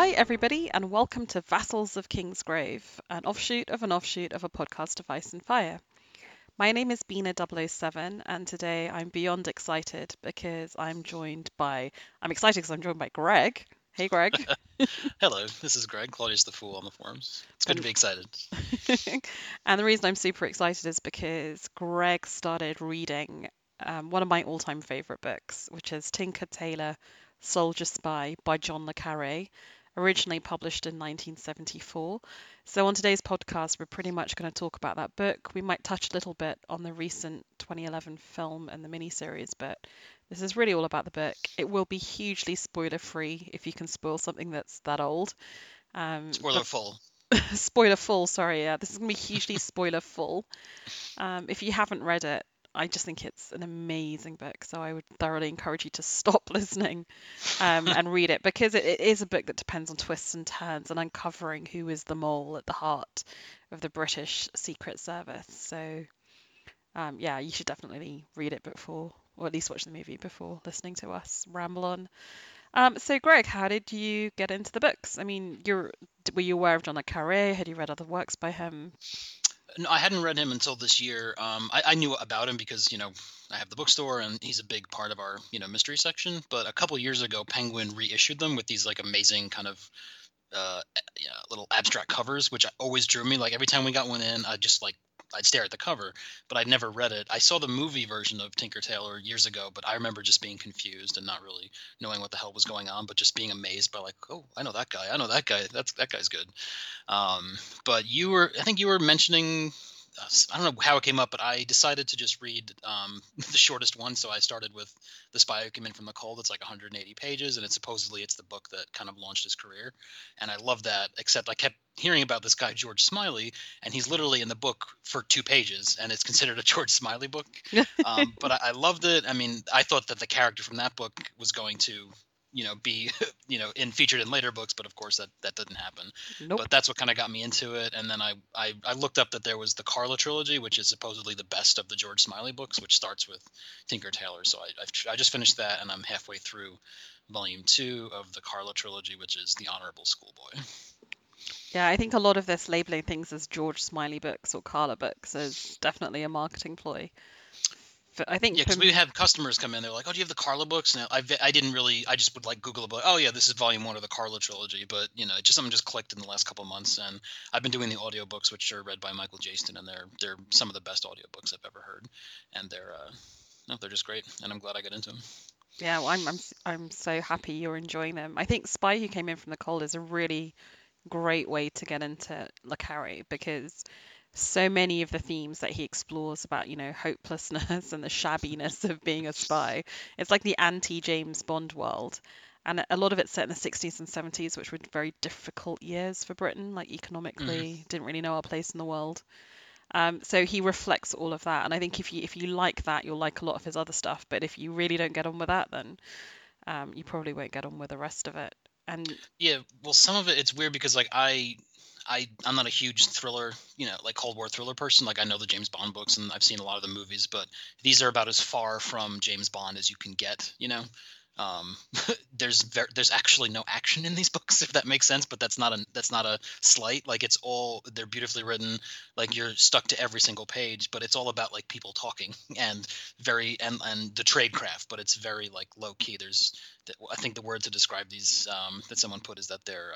everybody, and welcome to Vassals of Kingsgrave, an offshoot of a podcast of Ice and Fire. My name is Bina007, and today I'm beyond excited because I'm excited because I'm joined by Greg. Hey, Greg. Hello, this is Greg, Claudius the Fool on the forums. It's good to And, be excited. and the reason I'm super excited is because Greg started reading one of my all time favorite books, which is Tinker Tailor Soldier Spy by John Le Carre, originally published in 1974. So, on today's podcast, we're pretty much going to talk about that book. We might touch a little bit on the recent 2011 film and the miniseries, but this is really all about the book. It will be hugely spoiler free if you can spoil something that's that old. Spoiler But full. spoiler full, sorry, yeah, this is going to be hugely spoiler full. If you haven't read it, I just think it's an amazing book, so I would thoroughly encourage you to stop listening and read it because it is a book that depends on twists and turns and uncovering who is the mole at the heart of the British Secret Service. So, yeah, you should definitely read it before, or at least watch the movie before listening to us ramble on. So, Greg, how did you get into the books? I mean, were you aware of John le Carre? Had you read other works by him? No, I hadn't read him until this year. I knew about him because, I have the bookstore and he's a big part of our, mystery section. But a couple years ago, Penguin reissued them with these like amazing kind of little abstract covers, which always drew me. Like every time we got one in, I'd stare at the cover, but I'd never read it. I saw the movie version of Tinker Tailor years ago, but I remember just being confused and not really knowing what the hell was going on, but just being amazed by like, oh, I know that guy. I know that guy. That guy's good. But I think you were mentioning, I don't know how it came up, but I decided to just read the shortest one. So I started with The Spy Who Came In From the Cold. It's like 180 pages, and it's the book that kind of launched his career. And I love that, except I kept hearing about this guy, George Smiley, and he's literally in the book for 2 pages, and it's considered a George Smiley book. But I loved it. I mean, I thought that the character from that book was going to be featured in later books, but of course that didn't happen. Nope. But that's what kind of got me into it. And then I looked up that there was the Carla trilogy, which is supposedly the best of the George Smiley books, which starts with Tinker Tailor. So I just finished that, and I'm halfway through volume 2 of the Carla trilogy, which is The Honorable Schoolboy. Yeah, I think a lot of this labeling things as George Smiley books or Carla books is definitely a marketing ploy. I think Yeah, because we had customers come in. They're like, "Oh, do you have the Carla books?" And I didn't really. I just would like Google about. Oh yeah, this is volume 1 of the Carla trilogy. But something just clicked in the last couple of months, and I've been doing the audiobooks, which are read by Michael Jaston, and they're some of the best audiobooks I've ever heard, and they're just great, and I'm glad I got into them. Yeah, well, I'm so happy you're enjoying them. I think Spy Who Came In From the Cold is a really great way to get into Le Carre because so many of the themes that he explores about, hopelessness and the shabbiness of being a spy. It's like the anti-James Bond world. And a lot of it's set in the 60s and 70s, which were very difficult years for Britain, like economically, didn't really know our place in the world. So he reflects all of that. And I think if you like that, you'll like a lot of his other stuff. But if you really don't get on with that, then you probably won't get on with the rest of it. And Yeah, well, some of it's weird because like I'm not a huge thriller, like Cold War thriller person. Like I know the James Bond books and I've seen a lot of the movies, but these are about as far from James Bond as you can get. Um, there's actually no action in these books, if that makes sense. But that's not a slight. Like they're beautifully written. Like you're stuck to every single page, but it's all about like people talking and and the tradecraft. But it's very like low key. I think the word to describe these that someone put is that they're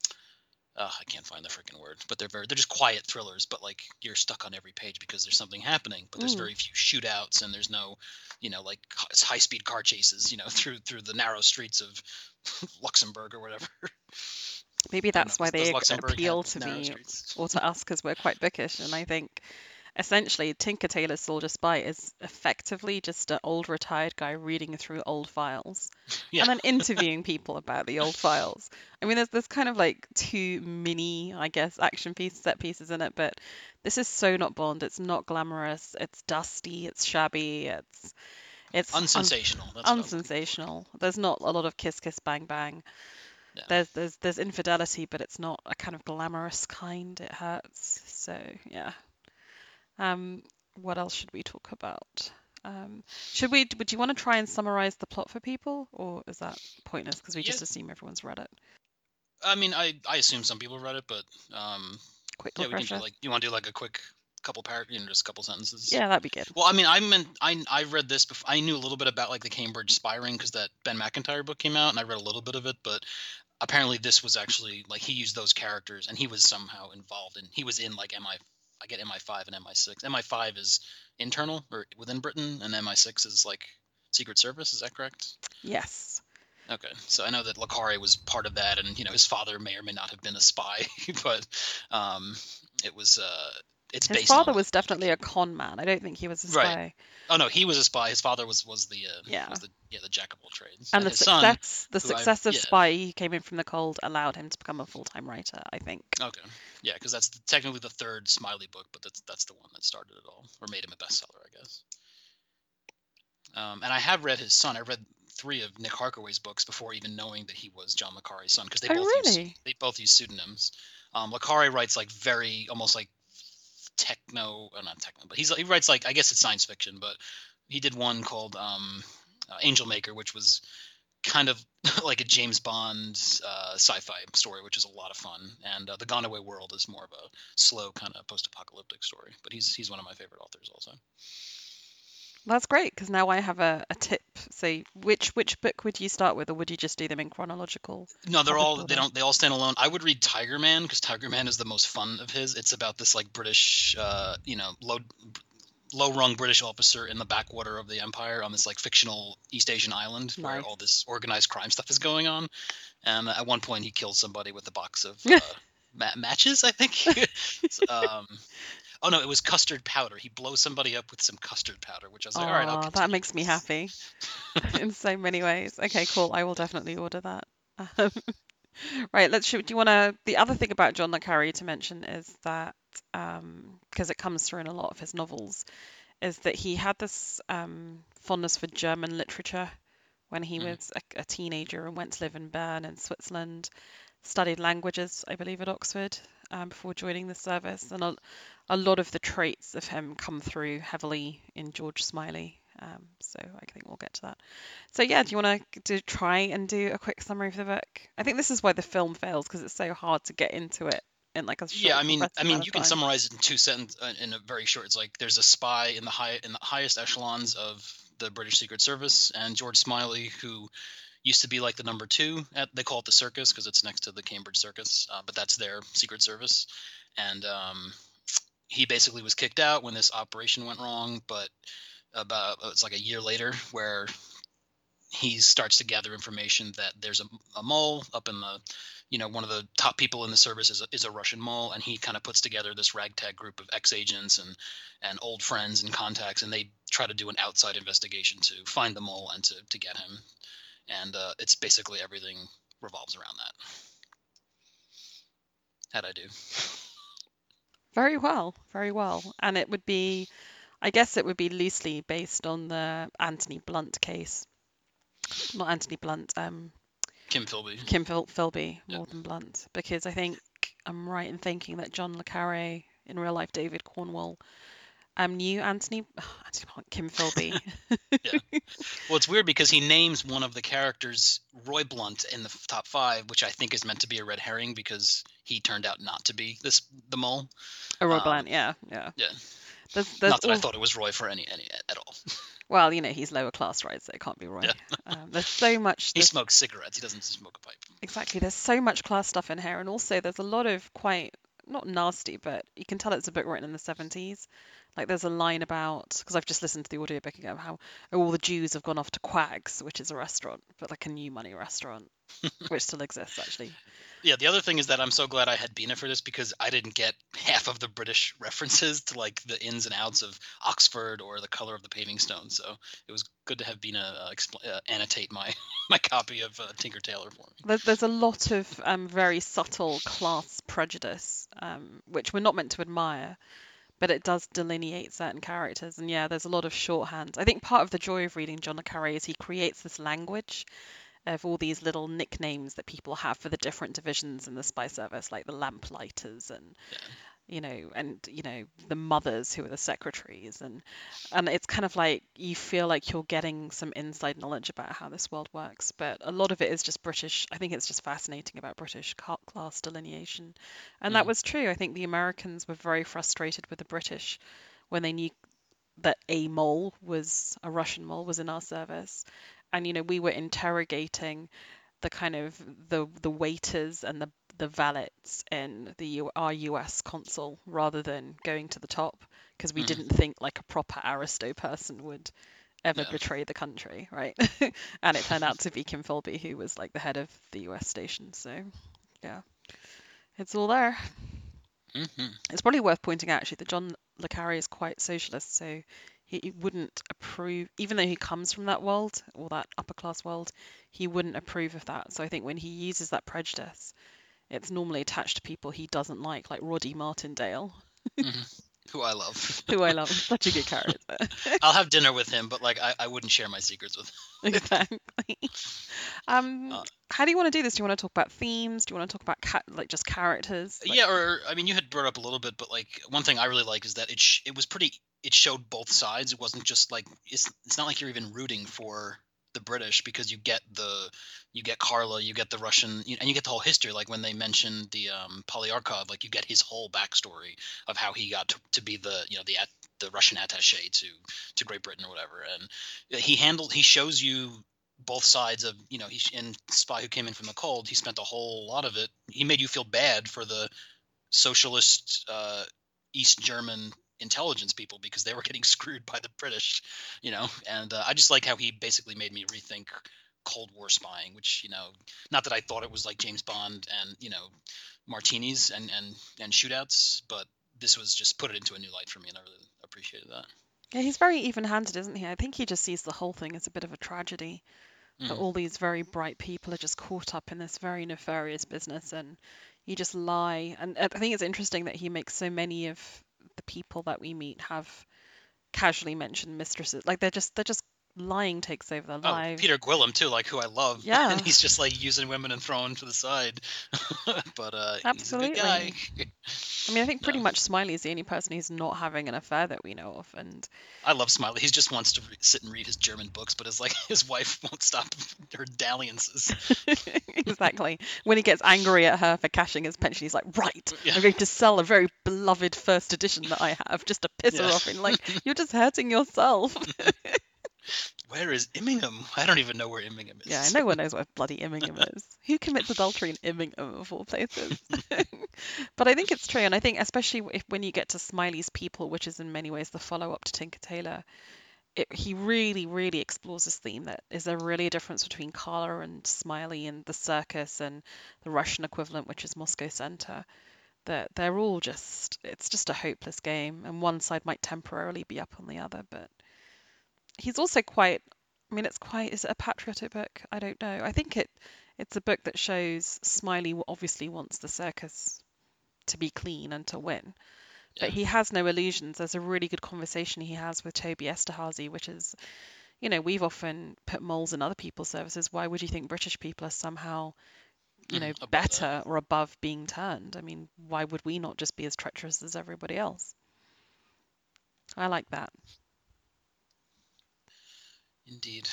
I can't find the freaking word, but they're just quiet thrillers. But like you're stuck on every page because there's something happening. But there's very few shootouts, and there's no, like high speed car chases, through the narrow streets of Luxembourg or whatever. maybe I don't know. that's why Does they Luxembourg appeal have to narrow me streets? or to us because we're quite bookish. And I think essentially Tinker Tailor Soldier Spy is effectively just an old retired guy reading through old files Yeah. and then interviewing people about the old files. I mean, there's kind of like two mini, I guess, set pieces in it, but this is so not Bond. It's not glamorous. It's dusty. It's shabby. It's Unsensational. That's what I was looking for. unsensational. There's not a lot of kiss kiss bang bang. Yeah. There's infidelity, but it's not a kind of glamorous kind. It hurts. So yeah. Um, what else should we talk about? Would you want to try and summarize the plot for people, or is that pointless because we Yeah. just assume everyone's read it? I mean, I assume some people read it, but um, Quick yeah, we can do refresher. like, you want to do like a quick couple just a couple sentences. Yeah, that'd be good. Well, I mean, I read this before. I knew a little bit about like the Cambridge spy ring because that Ben McIntyre book came out, and I read a little bit of it. But apparently, this was actually like he used those characters, and he was somehow involved, and he was in like MI. I get MI5 and MI6. MI5 is internal or within Britain, and MI6 is like Secret Service. Is that correct? Yes. Okay, so I know that Lakari was part of that, and his father may or may not have been a spy, but um, it was it's His based on father like was definitely a con man. I don't think he was a right. spy. Oh no, he was a spy. His father Yeah. was the yeah, the jack of all trades, And and his son, the who I success of yeah Spy, he came in from the cold, allowed him to become a full-time writer, I think. okay yeah, because that's technically the third Smiley book, but that's the one that started it all or made him a bestseller, I guess. And I have read his son. I read three of Nick Harkaway's books before even knowing that he was John le Carre's son, because Oh, really? they both use pseudonyms. Le Carre writes like very almost like techno, not techno, but he writes like, I guess it's science fiction, but he did one called Angel Maker, which was kind of like a James Bond sci-fi story, which is a lot of fun. And The Gone Away World is more of a slow kind of post-apocalyptic story. But he's one of my favorite authors also. That's great, because now I have a tip. So, which book would you start with, or would you just do them in chronological No, published order? they all stand alone. I would read Tiger Man because Tiger Man is the most fun of his. It's about this like British, low rung British officer in the backwater of the empire on this like fictional East Asian island where all Nice. this organized crime stuff is going on. And at one point, he kills somebody with a box of matches, I think. Oh no, it was custard powder. He blows somebody up with some custard powder, which I was like, all right, I'll Oh, that continue makes me this. happy in so many ways. Okay, cool. I will definitely order that. Um, right, do you want to? The other thing about John le Carre to mention is that, because it comes through in a lot of his novels, is that he had this fondness for German literature when he Mhm. was a teenager and went to live in Bern in Switzerland, studied languages, I believe, at Oxford before joining the service. And a lot of the traits of him come through heavily in George Smiley. So I think we'll get to that. So yeah, do you want to try and do a quick summary of the book? I think this is why the film fails, because it's so hard to get into it in like a Yeah, short, compressed I mean, amount you of can time. summarize it in two sentences in a very short. It's like there's a spy in the highest echelons of the British Secret Service, and George Smiley, who used to be like the number two at, they call it the Circus because it's next to the Cambridge Circus, but that's their Secret Service, and he basically was kicked out when this operation went wrong. But about it's like a year later where he starts to gather information that there's a mole up in the, one of the top people in the service is a Russian mole, and he kind of puts together this ragtag group of ex-agents and old friends and contacts, and they try to do an outside investigation to find the mole and to get him. And it's basically everything revolves around that. How'd I do? Very well, very well. And it would be, I guess it would be loosely based on the Anthony Blunt case. Not Anthony Blunt, Kim Philby. Kim Philby, Yeah. more than Blunt, because I think I'm right in thinking that John le Carre, in real life, David Cornwell, knew Kim Philby. Yeah. Well, it's weird because he names one of the characters Roy Blunt in the top five, which I think is meant to be a red herring because he turned out not to be the mole. Oh, Roy Um, Blunt, yeah, yeah. yeah. There's Not that I all thought it was Roy for any at all. well, he's lower class, right? So it can't be Roy. Yeah. There's so much. He smokes cigarettes. He doesn't smoke a pipe. Exactly. There's so much class stuff in here, and also there's a lot of quite not nasty, but you can tell it's a book written in the 70s. Like there's a line about, because I've just listened to the audiobook again, how all the Jews have gone off to Quags, which is a restaurant, but like a new money restaurant, which still exists actually. Yeah, the other thing is that I'm so glad I had Bina for this because I didn't get half of the British references to like the ins and outs of Oxford or the color of the paving stone. So it was good to have Bina annotate my my copy of Tinker Tailor for me. There's a lot of very subtle class prejudice, which we're not meant to admire, but it does delineate certain characters. And yeah, there's a lot of shorthand. I think part of the joy of reading John le Carre is he creates this language of all these little nicknames that people have for the different divisions in the spy service, like the lamplighters and Yeah. and the mothers who are the secretaries, and it's kind of like you feel like you're getting some inside knowledge about how this world works, but a lot of it is just British. I think it's just fascinating about British class delineation, and that Hmm. was true. I think the Americans were very frustrated with the British when they knew that a Russian mole was in our service, and we were interrogating the kind of the waiters and the valets in our US consul rather than going to the top, because we Hmm. didn't think like a proper aristo person would ever Yeah. betray the country, right? And it turned out to be Kim Philby, who was like the head of the US station. So yeah, it's all there. Hmm. It's probably worth pointing out actually that John le Carré is quite socialist, so he wouldn't approve, even though he comes from that world or that upper class world, he wouldn't approve of that. So I think when he uses that prejudice, it's normally attached to people he doesn't like Roddy Martindale, Hmm. Who I love. who I love. He's such a good character. I'll have dinner with him, but like I wouldn't share my secrets with him. Exactly. Um, Uh, how do you want to do this? Do you want to talk about themes? Do you want to talk about like just characters? Like, yeah, or I mean, you had brought up a little bit, but like one thing I really like is that it was pretty. It showed both sides. It wasn't just like it's not like you're even rooting for the British because you get Carla, you get the Russian, and you get the whole history. Like when they mentioned the Polyarchov, like you get his whole backstory of how he got to be the the Russian attaché to Great Britain or whatever, and he shows you both sides of he in Spy Who Came in from the Cold. He spent a whole lot of it. He made you feel bad for the socialist East German intelligence people because they were getting screwed by the British, And I just like how he basically made me rethink Cold War spying, which not that I thought it was like James Bond and martinis and shootouts, but this was just put it into a new light for me, and I really appreciated that. yeah, he's very even-handed, isn't he? I think he just sees the whole thing as a bit of a tragedy, that Mm, all these very bright people are just caught up in this very nefarious business, and you just lie. And I think it's interesting that he makes so many of the people that we meet have casually mentioned mistresses. Like they're just lying takes over their Oh, lives. Peter Gwillem too, like who I love, and Yeah, he's just like using women and throwing to the side. But he's a good guy. absolutely. I mean, I think No, pretty much Smiley is the only person who's not having an affair that we know of, and I love Smiley. He just wants to sit and read his German books, but it's like his wife won't stop her dalliances. exactly. When he gets angry at her for cashing his pension, he's like, right, Yeah, I'm going to sell a very beloved first edition that I have just to piss her yeah. off. And like, you're just hurting yourself. Where is Immingham? I don't even know where Immingham Yeah, is. no one knows where bloody Immingham is. Who commits adultery in Immingham of all places? But I think it's true, and I think especially when you get to Smiley's People, which is in many ways the follow-up to Tinker Tailor, he really, really explores this theme that is there really a difference between Carla and Smiley and the circus and the Russian equivalent, which is Moscow Center. That they're all it's just a hopeless game, and one side might temporarily be up on the other, but he's also quite. I mean, is it a patriotic book? I don't know. I think it's a book that shows Smiley obviously wants the circus to be clean and to win, but Yeah. he has no illusions. There's a really good conversation he has with Toby Esterhazy, which is, we've often put moles in other people's services. Why would you think British people are somehow, Above that. better or above being turned? I mean, why would we not just be as treacherous as everybody else? I like that. Indeed.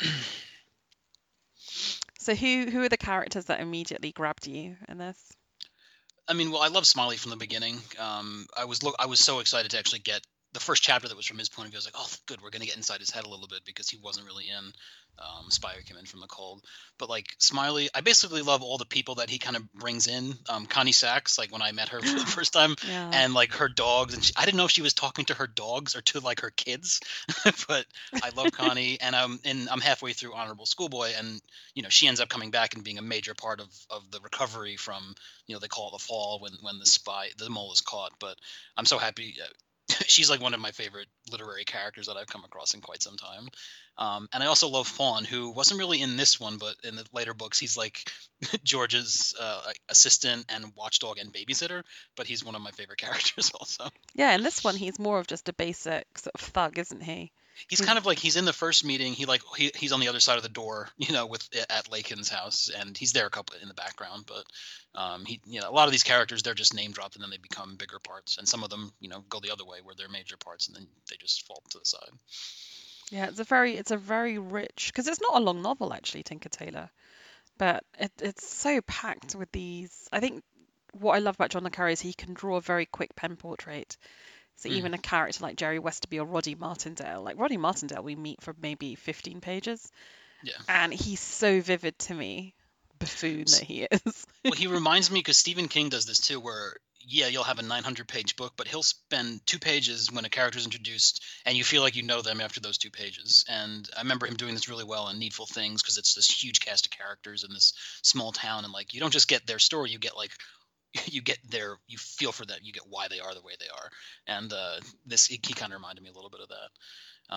So who are the characters that immediately grabbed you in this? I mean, well, I love Smiley from the beginning. I was so excited to actually get the first chapter that was from his point of view. I was like, oh, good, we're gonna get inside his head a little bit because he wasn't really in Spy Who Came in from the Cold. But like Smiley, I basically love all the people that he kind of brings in. Connie Sachs, like when I met her for the first time, Yeah. and like her dogs, and I didn't know if she was talking to her dogs or to like her kids, but I love Connie, and I'm halfway through Honorable Schoolboy, and she ends up coming back and being a major part of the recovery from they call it the fall when the mole is caught. But I'm so happy. She's like one of my favorite literary characters that I've come across in quite some time. And I also love Fawn, who wasn't really in this one, but in the later books, he's like George's assistant and watchdog and babysitter. But he's one of my favorite characters also. Yeah, in this one he's more of just a basic sort of thug, isn't he? He's He's kind of like he's in the first meeting. He's on the other side of the door, with at Lakin's house, and he's there a couple in the background. But a lot of these characters they're just name dropped, and then they become bigger parts, and some of them go the other way where they're major parts, and then they just fall to the side. Yeah, it's a very rich because it's not a long novel actually, Tinker Tailor, but it's so packed with these. I think what I love about John le Carré is he can draw a very quick pen portrait. So Mm, even a character like Jerry Westerby or Roddy Martindale, like Roddy Martindale, we meet for maybe 15 pages, yeah. and he's so vivid to me, buffoon that he is. Well, he reminds me because Stephen King does this too, where you'll have a 900-page book, but he'll spend 2 pages when a character's introduced, and you feel like you know them after those 2 pages. And I remember him doing this really well in Needful Things because it's this huge cast of characters in this small town, and like you don't just get their story, you get like you feel for them, you get why they are the way they are. And he kind of reminded me a little bit of that.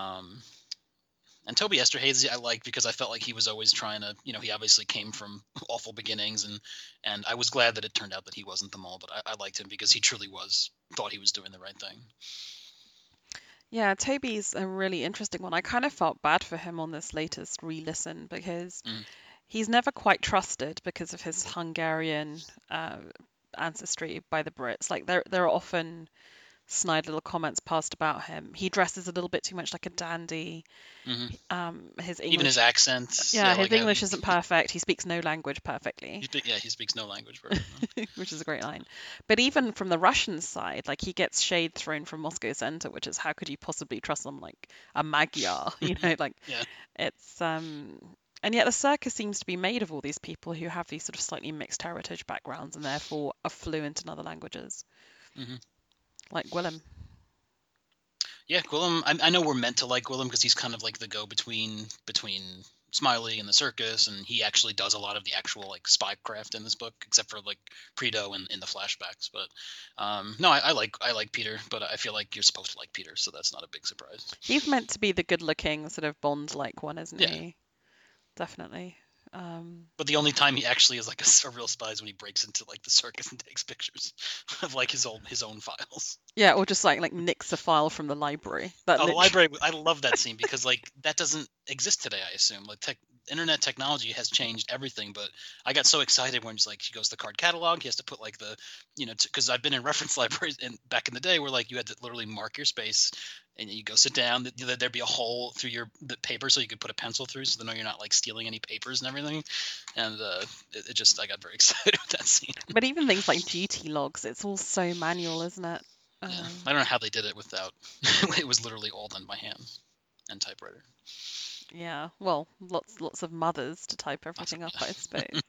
And Toby Esterhazy I liked because I felt like he was always trying to, he obviously came from awful beginnings, and I was glad that it turned out that he wasn't the mole, but I liked him because he truly thought he was doing the right thing. Yeah, Toby's a really interesting one. I kind of felt bad for him on this latest re-listen because Mm, he's never quite trusted because of his Hungarian uh, ancestry by the Brits. Like there are often snide little comments passed about him. He dresses a little bit too much like a dandy. hmm His Even his English, accents, yeah, yeah, his like how English isn't perfect. He speaks no language perfectly, he speaks no language very well. which is a great line. But even from the Russian side, like he gets shade thrown from Moscow Center, which is how could you possibly trust someone like a Magyar? Like Yeah. it's and yet the circus seems to be made of all these people who have these sort of slightly mixed heritage backgrounds and therefore are fluent in other languages, hmm like Gwillem. Yeah, Gwillem. I know we're meant to like Gwillem because he's kind of like the go between Smiley and the circus, and he actually does a lot of the actual like spycraft in this book, except for like Preto and in the flashbacks. But no, I like Peter, but I feel like you're supposed to like Peter, so that's not a big surprise. He's meant to be the good-looking sort of Bond-like one, isn't Yeah, he? Definitely. Um, but the only time he actually is like a real spy is when he breaks into like the circus and takes pictures of like his own files. yeah, or just like nicks a file from the library. That Oh, the literally. library! I love that scene because like that doesn't exist today. I assume like internet technology has changed everything. But I got so excited when it's like he goes to the card catalog. He has to put like the, because I've been in reference libraries and back in the day where like you had to literally mark your space, and you go sit down. There'd be a hole through the paper so you could put a pencil through, so they know you're not like stealing any papers and everything. And it just I got very excited with that scene. But even things like duty logs, it's all so manual, isn't it? Yeah, I don't know how they did it without. It was literally all done by hand and typewriter. Yeah. Well, lots of mothers to type Lots of, everything up, I suppose.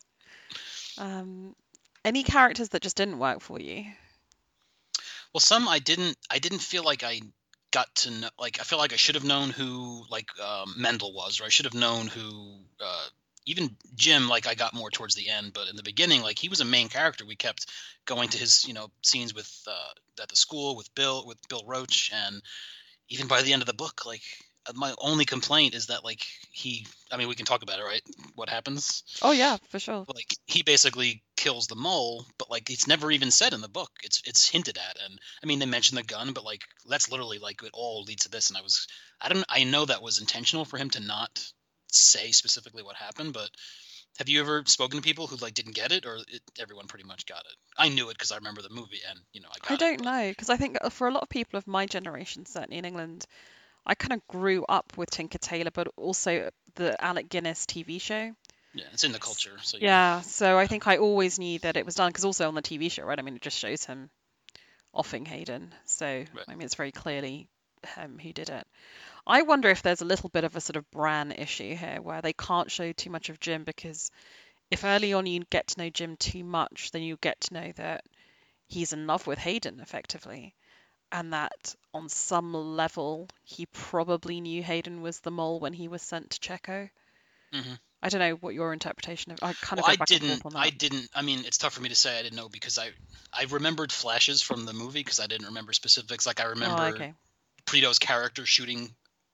Um, any characters that just didn't work for you? well, some I didn't feel like I got to know. Like I feel like I should have known who like Mendel was, or I should have known who even Jim. Like I got more towards the end, but in the beginning, like he was a main character. We kept going to his scenes with at the school with Bill Roach, and even by the end of the book, like my only complaint is that like I mean we can talk about it, right? What happens? Oh yeah, for sure. Like he basically kills the mole, but like it's never even said in the book. It's hinted at, and I mean they mention the gun, but like that's literally like it all leads to this. And I know that was intentional for him to not say specifically what happened, but have you ever spoken to people who like didn't get it, or everyone pretty much got it? I knew it because I remember the movie, and I I got it, don't but know because I think for a lot of people of my generation, certainly in England, I kind of grew up with Tinker Tailor, but also the Alec Guinness TV show. yeah, it's in the culture, so yeah, Yeah, so I think I always knew that it was done because also on the TV show, right? I mean, it just shows him offing Hayden, so right. I mean, it's very clearly him who did it. I wonder if there's a little bit of a sort of Bran issue here where they can't show too much of Jim because if early on you get to know Jim too much, then you get to know that he's in love with Hayden effectively, and that on some level he probably knew Hayden was the mole when he was sent to Checo. hmm I don't know what your interpretation of. I kind of Well, go I back and didn't. forth on I that. didn't. I mean, it's tough for me to say I didn't know because I remembered flashes from the movie because I didn't remember specifics. Like I Oh, remember okay. Prito's character shooting.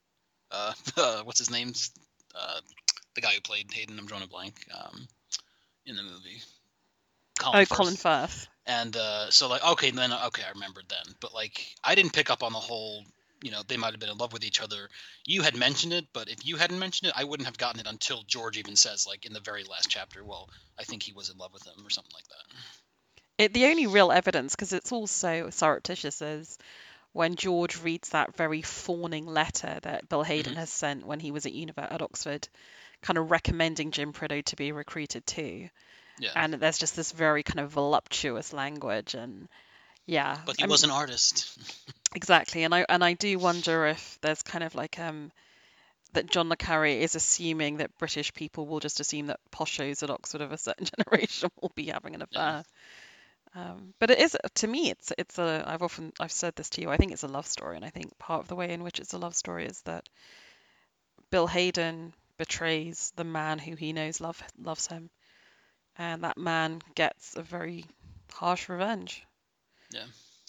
What's his name? Uh, the guy who played Hayden. I'm drawing a blank. In the movie, Colin Oh, Colin Firth. Firth. And so like okay, then okay, I remembered then. But like I didn't pick up on the whole they might have been in love with each other. You had mentioned it, but if you hadn't mentioned it, I wouldn't have gotten it until George even says, like, in the very last chapter, well, I think he was in love with him or something like that. The only real evidence, because it's also surreptitious, is when George reads that very fawning letter that Bill Hayden Hmm. has sent when he was at Oxford, kind of recommending Jim Prideaux to be recruited too. Yeah. And there's just this very kind of voluptuous language, and yeah, But he I was mean, an artist. exactly. And I do wonder if there's kind of like that John le Carré is assuming that British people will just assume that poshos at Oxford of a certain generation will be having an Yeah. affair. But it is, to me, it's a, I've said this to you, I think it's a love story, and I think part of the way in which it's a love story is that Bill Hayden betrays the man who he knows loves him, and that man gets a very harsh revenge. Yeah.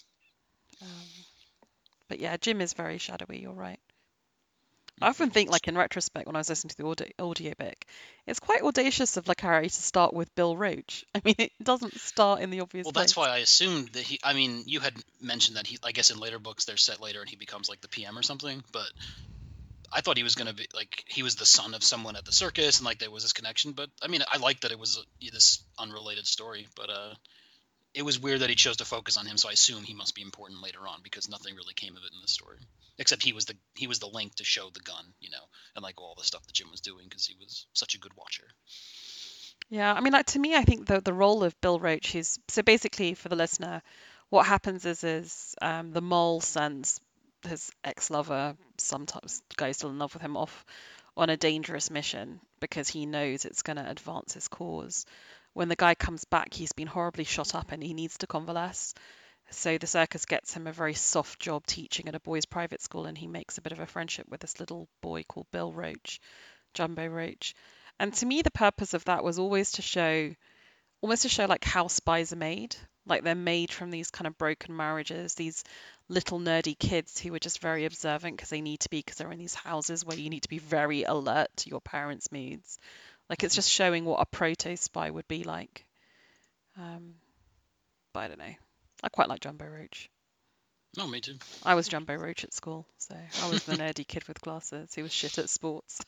Um, but yeah, Jim is very shadowy, you're right. I often Hmm. think, like in retrospect, when I was listening to the audiobook, it's quite audacious of le Carré to start with Bill Roach. I mean, it doesn't start in the obvious Well, that's place. why I assumed that I mean, you had mentioned that I guess in later books they're set later and he becomes like the PM or something, but I thought he was going to be like, he was the son of someone at the circus and like there was this connection. But I mean, I like that it was this unrelated story, but it was weird that he chose to focus on him. So I assume he must be important later on because nothing really came of it in the story, except he was the link to show the gun, and like all the stuff that Jim was doing because he was such a good watcher. Yeah, I mean, like to me, I think the role of Bill Roach is so basically for the listener, what happens is the mole sends his ex-lover, sometimes the guy still in love with him, off on a dangerous mission because he knows it's going to advance his cause. When the guy comes back, he's been horribly shot up and he needs to convalesce. So the circus gets him a very soft job teaching at a boys' private school, and he makes a bit of a friendship with this little boy called Bill Roach, Jumbo Roach. And to me, the purpose of that was almost to show like how spies are made. Like they're made from these kind of broken marriages, these little nerdy kids who are just very observant because they need to be, because they're in these houses where you need to be very alert to your parents' moods. Like it's just showing what a proto spy would be like. Um, but I don't know. I quite like Jumbo Roach. No, me too. I was Jumbo Roach at school, so I was the nerdy kid with glasses who was shit at sports.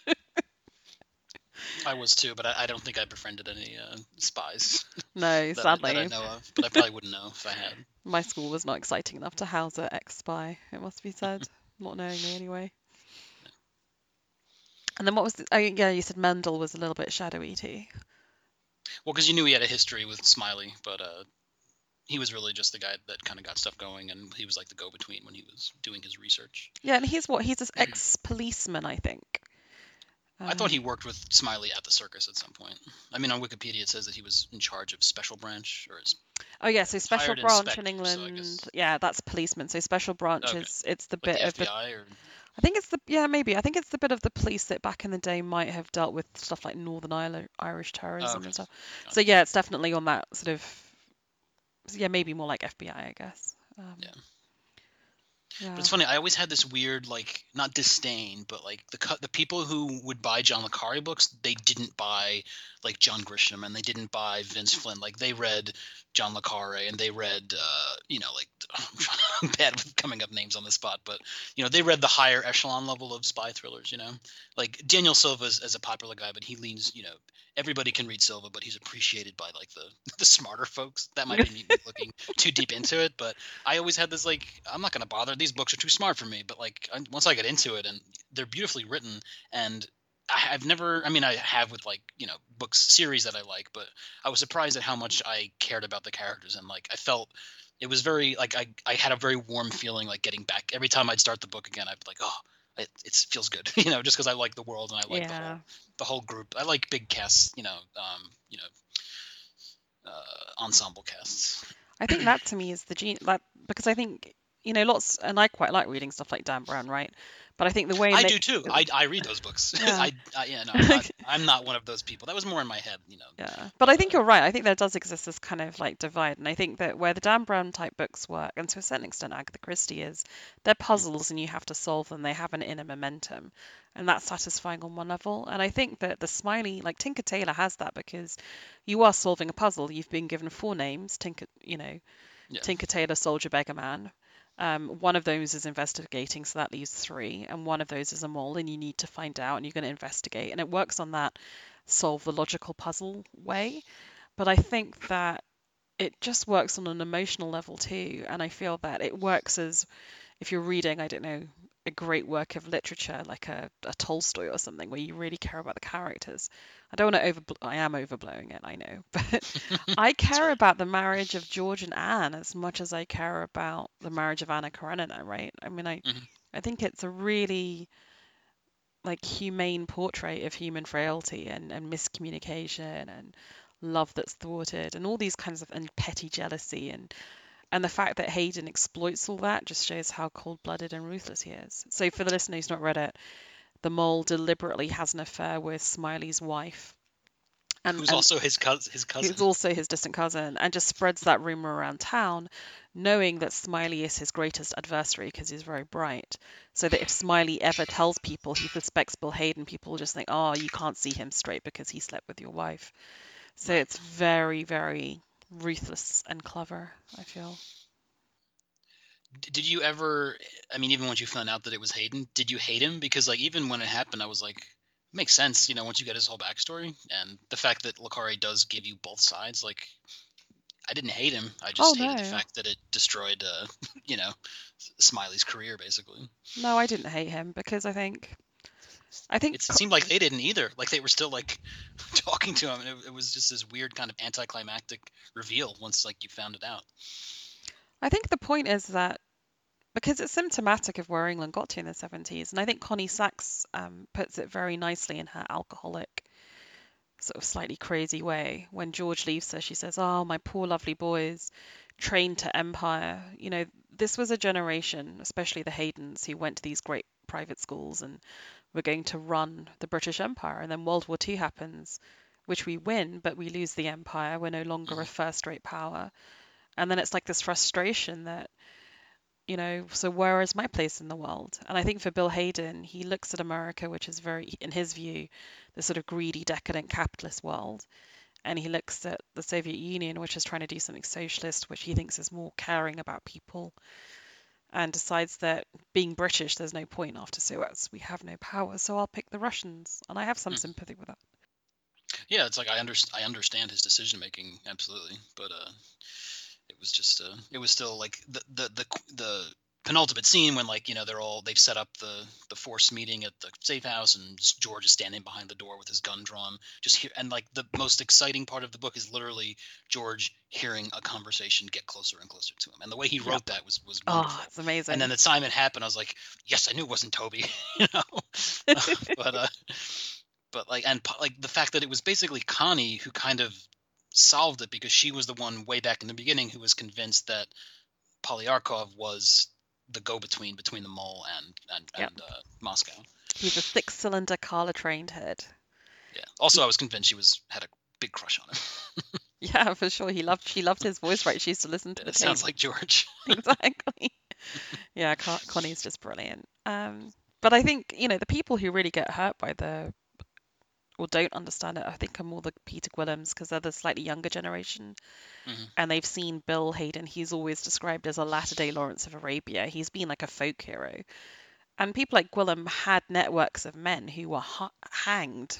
I was too, but I don't think I befriended any spies No, that I sadly, know of. But I probably wouldn't know if I had. my school was not exciting enough to house an ex-spy, it must be said. Not knowing me anyway. And then what was oh yeah, you said Mendel was a little bit shadowy too. Well, because you knew he had a history with Smiley, but he was really just the guy that kind of got stuff going, and he was like the go-between when he was doing his research. Yeah, and he's this ex-policeman, I think. I thought he Um, worked with Smiley at the circus at some point. I mean, on Wikipedia it says that he was in charge of Special Branch, or oh yeah, so Special hired Branch in inspector. So I England, guess yeah, that's policeman. So Special Branch okay, is it's the like the bit of the FBI or I think it's the yeah maybe I think it's the bit of the police that back in the day might have dealt with stuff like Northern Irish terrorism okay, and stuff. So gotcha. yeah, it's definitely on that sort of yeah maybe more like FBI I guess. Yeah. But Yeah. it's funny. I always had this weird, like, not disdain, but like the people who would buy John le Carre books, they didn't buy like John Grisham and they didn't buy Vince Flynn. Like they read John le Carre and they read, like I'm bad with coming up names on the spot, but they read the higher echelon level of spy thrillers. Like Daniel Silva is a popular guy, but he leans, everybody can read Silva, but he's appreciated by like the the smarter folks. That might be me looking too deep into it, but I always had this like, I'm not gonna bother. These books are too smart for me. But like once I get into it, and they're beautifully written, and I've never. I mean, I have with like books series that I like, but I was surprised at how much I cared about the characters, and like I felt it was very like I had a very warm feeling like getting back every time I'd start the book again. I'd be like, oh. It feels good, just because I like the world and I like the Yeah. whole group. I like big casts, ensemble casts. I think that to me is the gene that because I think lots and I quite like reading stuff like Dan Brown, right? But I think the way in I that do too. I read those books. yeah. Yeah, no, I'm not one of those people. That was more in my head. Yeah, but But I think you're right. I think there does exist this kind of like divide, and I think that where the Dan Brown type books work, and to a certain extent Agatha Christie is, they're puzzles and you have to solve them. They have an inner momentum, and that's satisfying on one level. And I think that the Smiley, like Tinker Tailor, has that because you are solving a puzzle. You've been given four names, yeah, Tinker Tailor, Soldier, Beggar Man, One of those is investigating, so that leaves three, and one of those is a mole, and you need to find out, and you're going to investigate, and it works on that solve the logical puzzle way. But I think that it just works on an emotional level too, and I feel that it works as if you're reading, I don't know, a great work of literature like a Tolstoy or something where you really care about the characters. I don't want to I am overblowing it, I know, but I That's care right. about the marriage of George and Anne as much as I care about the marriage of Anna Karenina, right? I mean, Hmm. I think it's a really like humane portrait of human frailty and miscommunication and love that's thwarted and all these kinds of and petty jealousy and the fact that Hayden exploits all that just shows how cold-blooded and ruthless he is. So for the listener who's not read it, the mole deliberately has an affair with Smiley's wife, Who's and also his cousin. His who's cousin. also his distant cousin, and just spreads that rumor around town, knowing that Smiley is his greatest adversary because he's very bright. So that if Smiley ever tells people he suspects Bill Hayden, people will just think, oh, you can't see him straight because he slept with your wife. So Right. it's very, very ruthless and clever, I feel. Did you ever? I mean, even once you found out that it was Hayden, did you hate him? Because like even when it happened, I was like, makes sense. Once you get his whole backstory and the fact that Lakari does give you both sides, like I didn't hate him. I Oh just hated the no. fact that it destroyed, you know, Smiley's career basically. No, I didn't hate him because I think It seemed like they didn't either. Like they were still like talking to him, and it was just this weird kind of anticlimactic reveal once like you found it out. I think the point is that because it's symptomatic of where England got to in the 70s, and I think Connie Sachs puts it very nicely in her alcoholic, sort of slightly crazy way. When George leaves her, she says, "Oh, my poor lovely boys, trained to empire." This was a generation, especially the Haydens, who went to these great private schools and were going to run the British Empire. And then World War II happens, which we win, but we lose the empire. We're no longer a Hmm. first-rate power. And then it's like this frustration that, so where is my place in the world? And I think for Bill Hayden, he looks at America, which is very, in his view, the sort of greedy, decadent capitalist world. And he looks at the Soviet Union, which is trying to do something socialist, which he thinks is more caring about people, and decides that being British, there's no point after Suez. We have no power, so I'll pick the Russians. And I have some sympathy with that. Yeah, it's like I understand his decision making absolutely, but it was just it was still like the penultimate scene when like they've set up the forced meeting at the safe house and George is standing behind the door with his gun drawn just here, and like the most exciting part of the book is literally George hearing a conversation get closer and closer to him, and the way he Yep. wrote that was Oh, wonderful. it's And then amazing. the time it happened I was like, yes, I knew it wasn't Toby. you know but like, and like the fact that it was basically Connie who kind of solved it because she was the one way back in the beginning who was convinced that Polyarkov was the go-between between the mole Yep. and Moscow. He's a six-cylinder Carla trained head. Yeah. Also, I was convinced she was had a big crush on him. Yeah, for sure. She loved his voice, right? She used to listen to Yeah, the it sounds tape. like George. Exactly. Yeah, Connie's just brilliant. But I think, the people who really get hurt by or don't understand it, I think are more the Peter Gwilliams because they're the slightly younger generation Hmm. and they've seen Bill Hayden. He's always described as a latter-day Lawrence of Arabia. He's been like a folk hero. And people like Gwilym had networks of men who were hanged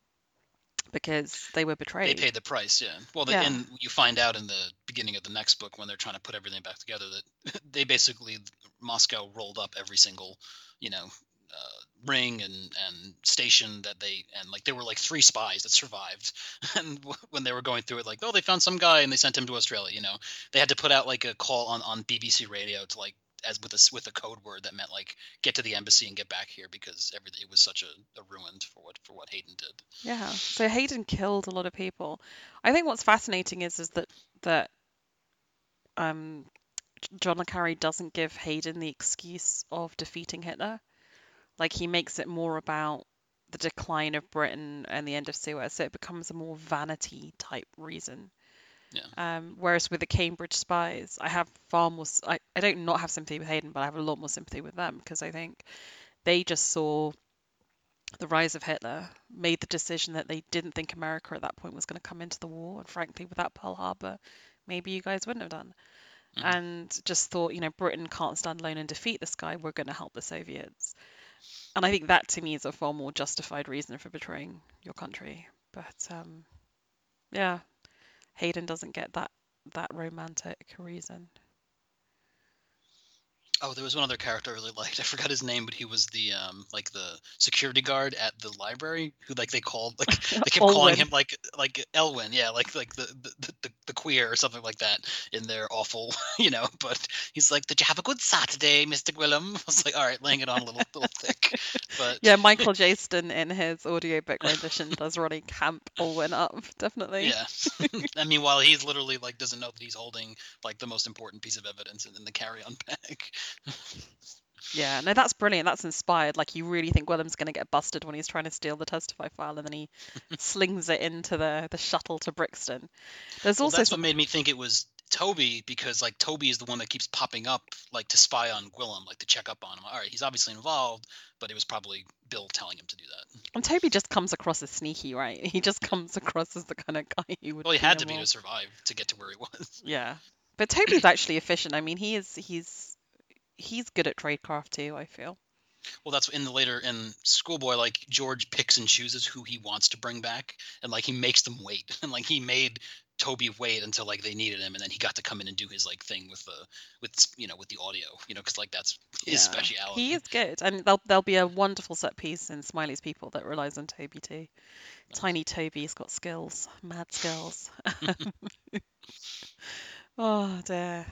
because they were They betrayed. paid the price, yeah. Well, Yeah. and you find out in the beginning of the next book when they're trying to put everything back together that they basically Moscow rolled up every single, you know, ring and station that and like there were like three spies that survived, and when they were going through it, like, oh, they found some guy and they sent him to Australia. They had to put out like a call on BBC radio to like as with a code word that meant like get to the embassy and get back here because everything it was such a ruin for what Hayden did. Yeah. So Hayden killed a lot of people. I think what's fascinating is that um John le Carre doesn't give Hayden the excuse of defeating Hitler. Like he makes it more about the decline of Britain and the end of Suez, so it becomes a more vanity type reason. Yeah. Whereas with the Cambridge spies, I have far more. I don't not have sympathy with Hayden, but I have a lot more sympathy with them because I think they just saw the rise of Hitler, made the decision that they didn't think America at that point was going to come into the war, and frankly, without Pearl Harbor, maybe you guys wouldn't have done. Hmm. and just thought, Britain can't stand alone and defeat this guy. We're going to help the Soviets. And I think that to me is a far more justified reason for betraying your country. But yeah, Hayden doesn't get that romantic reason. Oh, there was one other character I really liked. I forgot his name, but he was the like the security guard at the library who like they called like they kept calling Olwen. him like Elwin, yeah, like the queer or something like that in their awful, But he's like, "Did you have a good Saturday, Mister Gwillem?" I was like, "All right, laying it on a little thick," but Yeah, Michael Jaston in his audiobook rendition does really camp Olwen up, definitely. yeah. And meanwhile, he's literally like doesn't know that he's holding like the most important piece of evidence in the carry-on bag. Yeah, no, that's brilliant. That's inspired. Like, you really think Willem's going to get busted when he's trying to steal the Testify file, and then he slings it into the shuttle to Brixton. There's Well, also that's what some. made me think it was Toby because like Toby is the one that keeps popping up like to spy on Gwillem, like to check up on him. All right, he's obviously involved, but it was probably Bill telling him to do that. And Toby just comes across as sneaky, right? He just comes across as the kind of guy who would Well, he be had to be to involved. survive to get to where he was. Yeah. But Toby's actually efficient. I mean, he's good at tradecraft too, I feel. Well, that's in Schoolboy, like George picks and chooses who he wants to bring back, and like he makes them wait, and like he made Toby wait until like they needed him, and then he got to come in and do his like thing with the audio, because like that's his Yeah. He speciality. is good. And there'll be a wonderful set piece in Smiley's People that relies on Toby too. Tiny Toby's got skills, mad skills. Oh dear.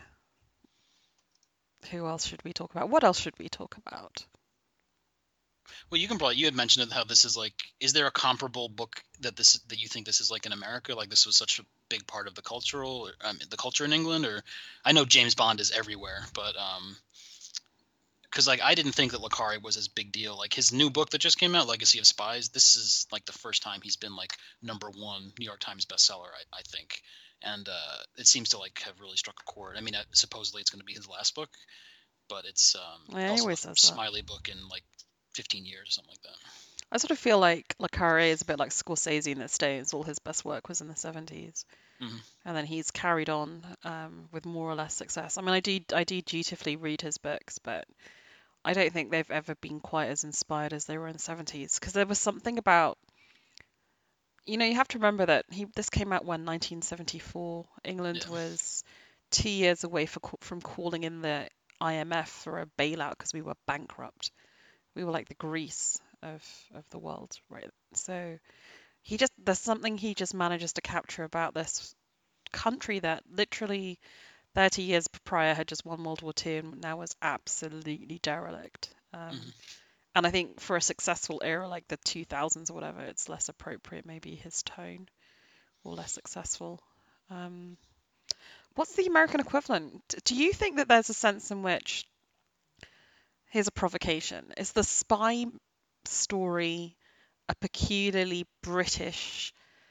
Who else should we talk about? What else should we talk about? Well, you had mentioned how this is like, is there a comparable book that you think this is like in America? Like this was such a big part of the the culture in England, or I know James Bond is everywhere, but because like I didn't think that Lakari was as big deal. Like his new book that just came out, Legacy of Spies, this is like the first time he's been like #1 New York Times bestseller, I think, and it seems to like have really struck a chord. I mean, supposedly it's going to be his last book, but it's Yeah, he also the always says first that. Smiley book in like 15 years or something like that. I sort of feel like Le Carre is a bit like Scorsese in the States. All his best work was in the 70s. Hmm. And then he's carried on with more or less success. I mean, I do dutifully read his books, but I don't think they've ever been quite as inspired as they were in the 70s. Because there was something about, you have to remember that this came out when 1974. England Yeah. was 2 years away from calling in the IMF for a bailout because we were bankrupt. We were like the Greece of the world, right? So there's something he just manages to capture about this country that literally 30 years prior had just won World War II and now was absolutely derelict. Hmm. And I think for a successful era like the 2000s or whatever, it's less appropriate, maybe his tone, or less successful. Um, what's the American equivalent? Do you think that there's a sense in which, here's a provocation, is the spy story a peculiarly British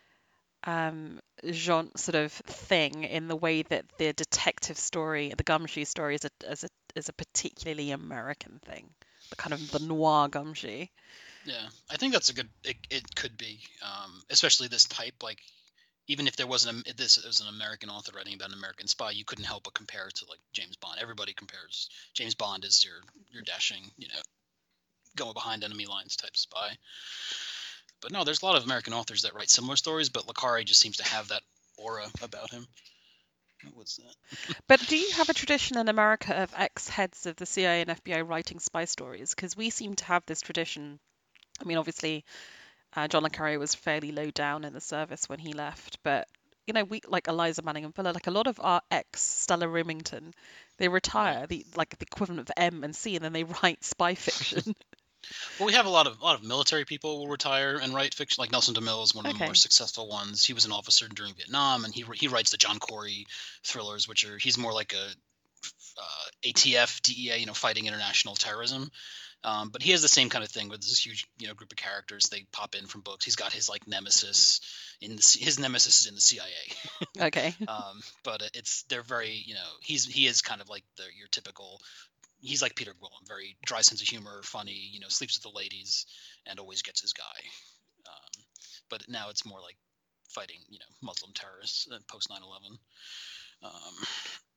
genre sort of thing in the way that the detective story, the gumshoe story, is a particularly American thing, the kind of the noir gumshoe. Yeah, I think that's a good. It could be, especially this type. Like, even if there wasn't this was an American author writing about an American spy, you couldn't help but compare it to like James Bond. Everybody compares James Bond as your dashing, going behind enemy lines type spy. But no, there's a lot of American authors that write similar stories, but Le Carre just seems to have that aura about him. What's that? But do you have a tradition in America of ex-heads of the CIA and FBI writing spy stories? Because we seem to have this tradition. I mean, obviously, John le Carré was fairly low down in the service when he left, but we like Eliza Manning and Fuller, like a lot of our ex Stella Remington, they Right. retire the equivalent of M and C, and then they write spy fiction. Well, we have a lot of military people will retire and write fiction. Like Nelson DeMille is one of the more Okay. successful ones. He was an officer during Vietnam, and he writes the John Corey thrillers, which are he's more like a ATF, DEA, fighting international terrorism. But he has the same kind of thing with this huge, group of characters. They pop in from books. He's got his like nemesis his nemesis is in the CIA. Okay. But they're very, he is kind of like your typical. He's like Peter Gwillem, very dry sense of humor, funny, sleeps with the ladies, and always gets his guy. But now it's more like fighting, Muslim terrorists post 9/11. Um,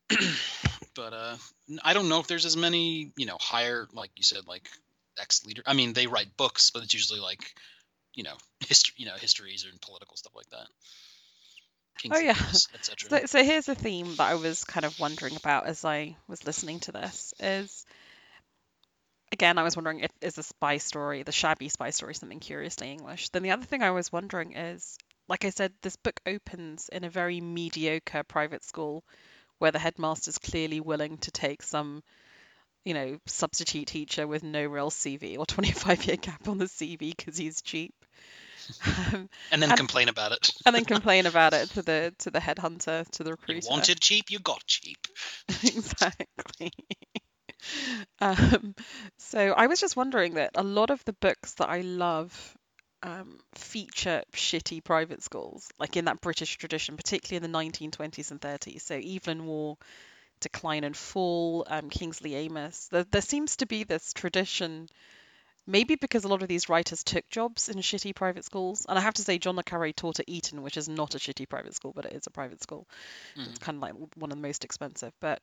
But I don't know if there's as many, higher, like you said, like ex-leader. I mean, they write books, but it's usually like, history, histories and political stuff like that. Oh Kings and yeah. queens, etc. So here's a theme that I was kind of wondering about as I was listening to this is again I was wondering if is a spy story, the shabby spy story, something curiously English. Then the other thing I was wondering is, like I said, this book opens in a very mediocre private school where the headmaster's clearly willing to take some, substitute teacher with no real CV or 25-year gap on the CV because he's cheap. Um, And then and complain about it. and then complain about it to the headhunter, to the You recruiter. wanted cheap, you got cheap. Exactly. Um, so I was just wondering that a lot of the books that I love feature shitty private schools, like in that British tradition, particularly in the 1920s and 30s. So Evelyn Waugh, Decline and Fall, Kingsley Amis. There seems to be this tradition, maybe because a lot of these writers took jobs in shitty private schools. And I have to say, John le Carré taught at Eton, which is not a shitty private school, but it is a private school. It's Mhm. kind of like one of the most expensive. But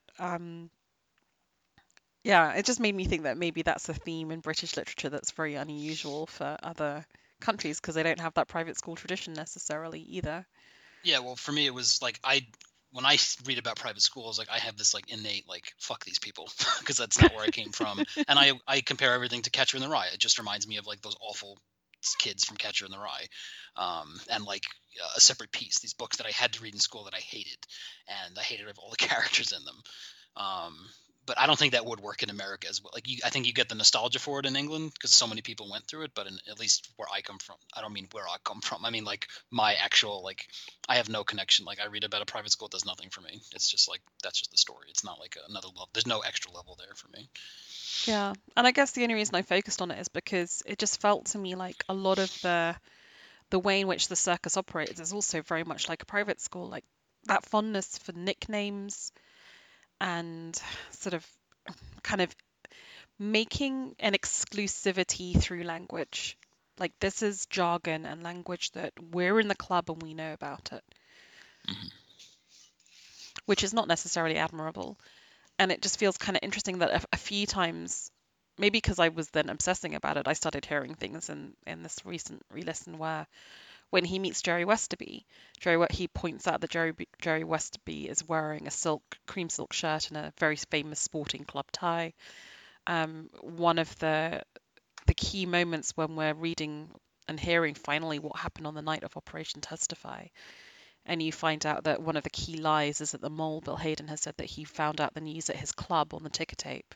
yeah, it just made me think that maybe that's a theme in British literature that's very unusual for other countries because they don't have that private school tradition necessarily either. Yeah, well, for me, it was like when I read about private schools, like I have this like innate like fuck these people because that's not where I came from, and I compare everything to Catcher in the Rye. It just reminds me of like those awful kids from Catcher in the Rye, and like a separate piece. These books that I had to read in school that I hated, and I hated all the characters in them. Um, but I don't think that would work in America as well. Like I think you get the nostalgia for it in England because so many people went through it. But at least where I come from, I don't mean where I come from. I mean like my actual like I have no connection. Like I read about a private school, it does nothing for me. It's just like that's just the story. It's not like another level. There's no extra level there for me. Yeah, and I guess the only reason I focused on it is because it just felt to me like a lot of the way in which the circus operates is also very much like a private school, like that fondness for nicknames and sort of kind of making an exclusivity through language. Like this is jargon and language that we're in the club and we know about it, Hmm. which is not necessarily admirable. And it just feels kind of interesting that a few times, maybe because I was then obsessing about it, I started hearing things in this recent re-listen where when he meets Jerry Westerby, he points out that Jerry Westerby is wearing a cream silk shirt and a very famous sporting club tie. One of the key moments when we're reading and hearing finally what happened on the night of Operation Testify, and you find out that one of the key lies is that the mole, Bill Hayden, has said that he found out the news at his club on the ticker tape.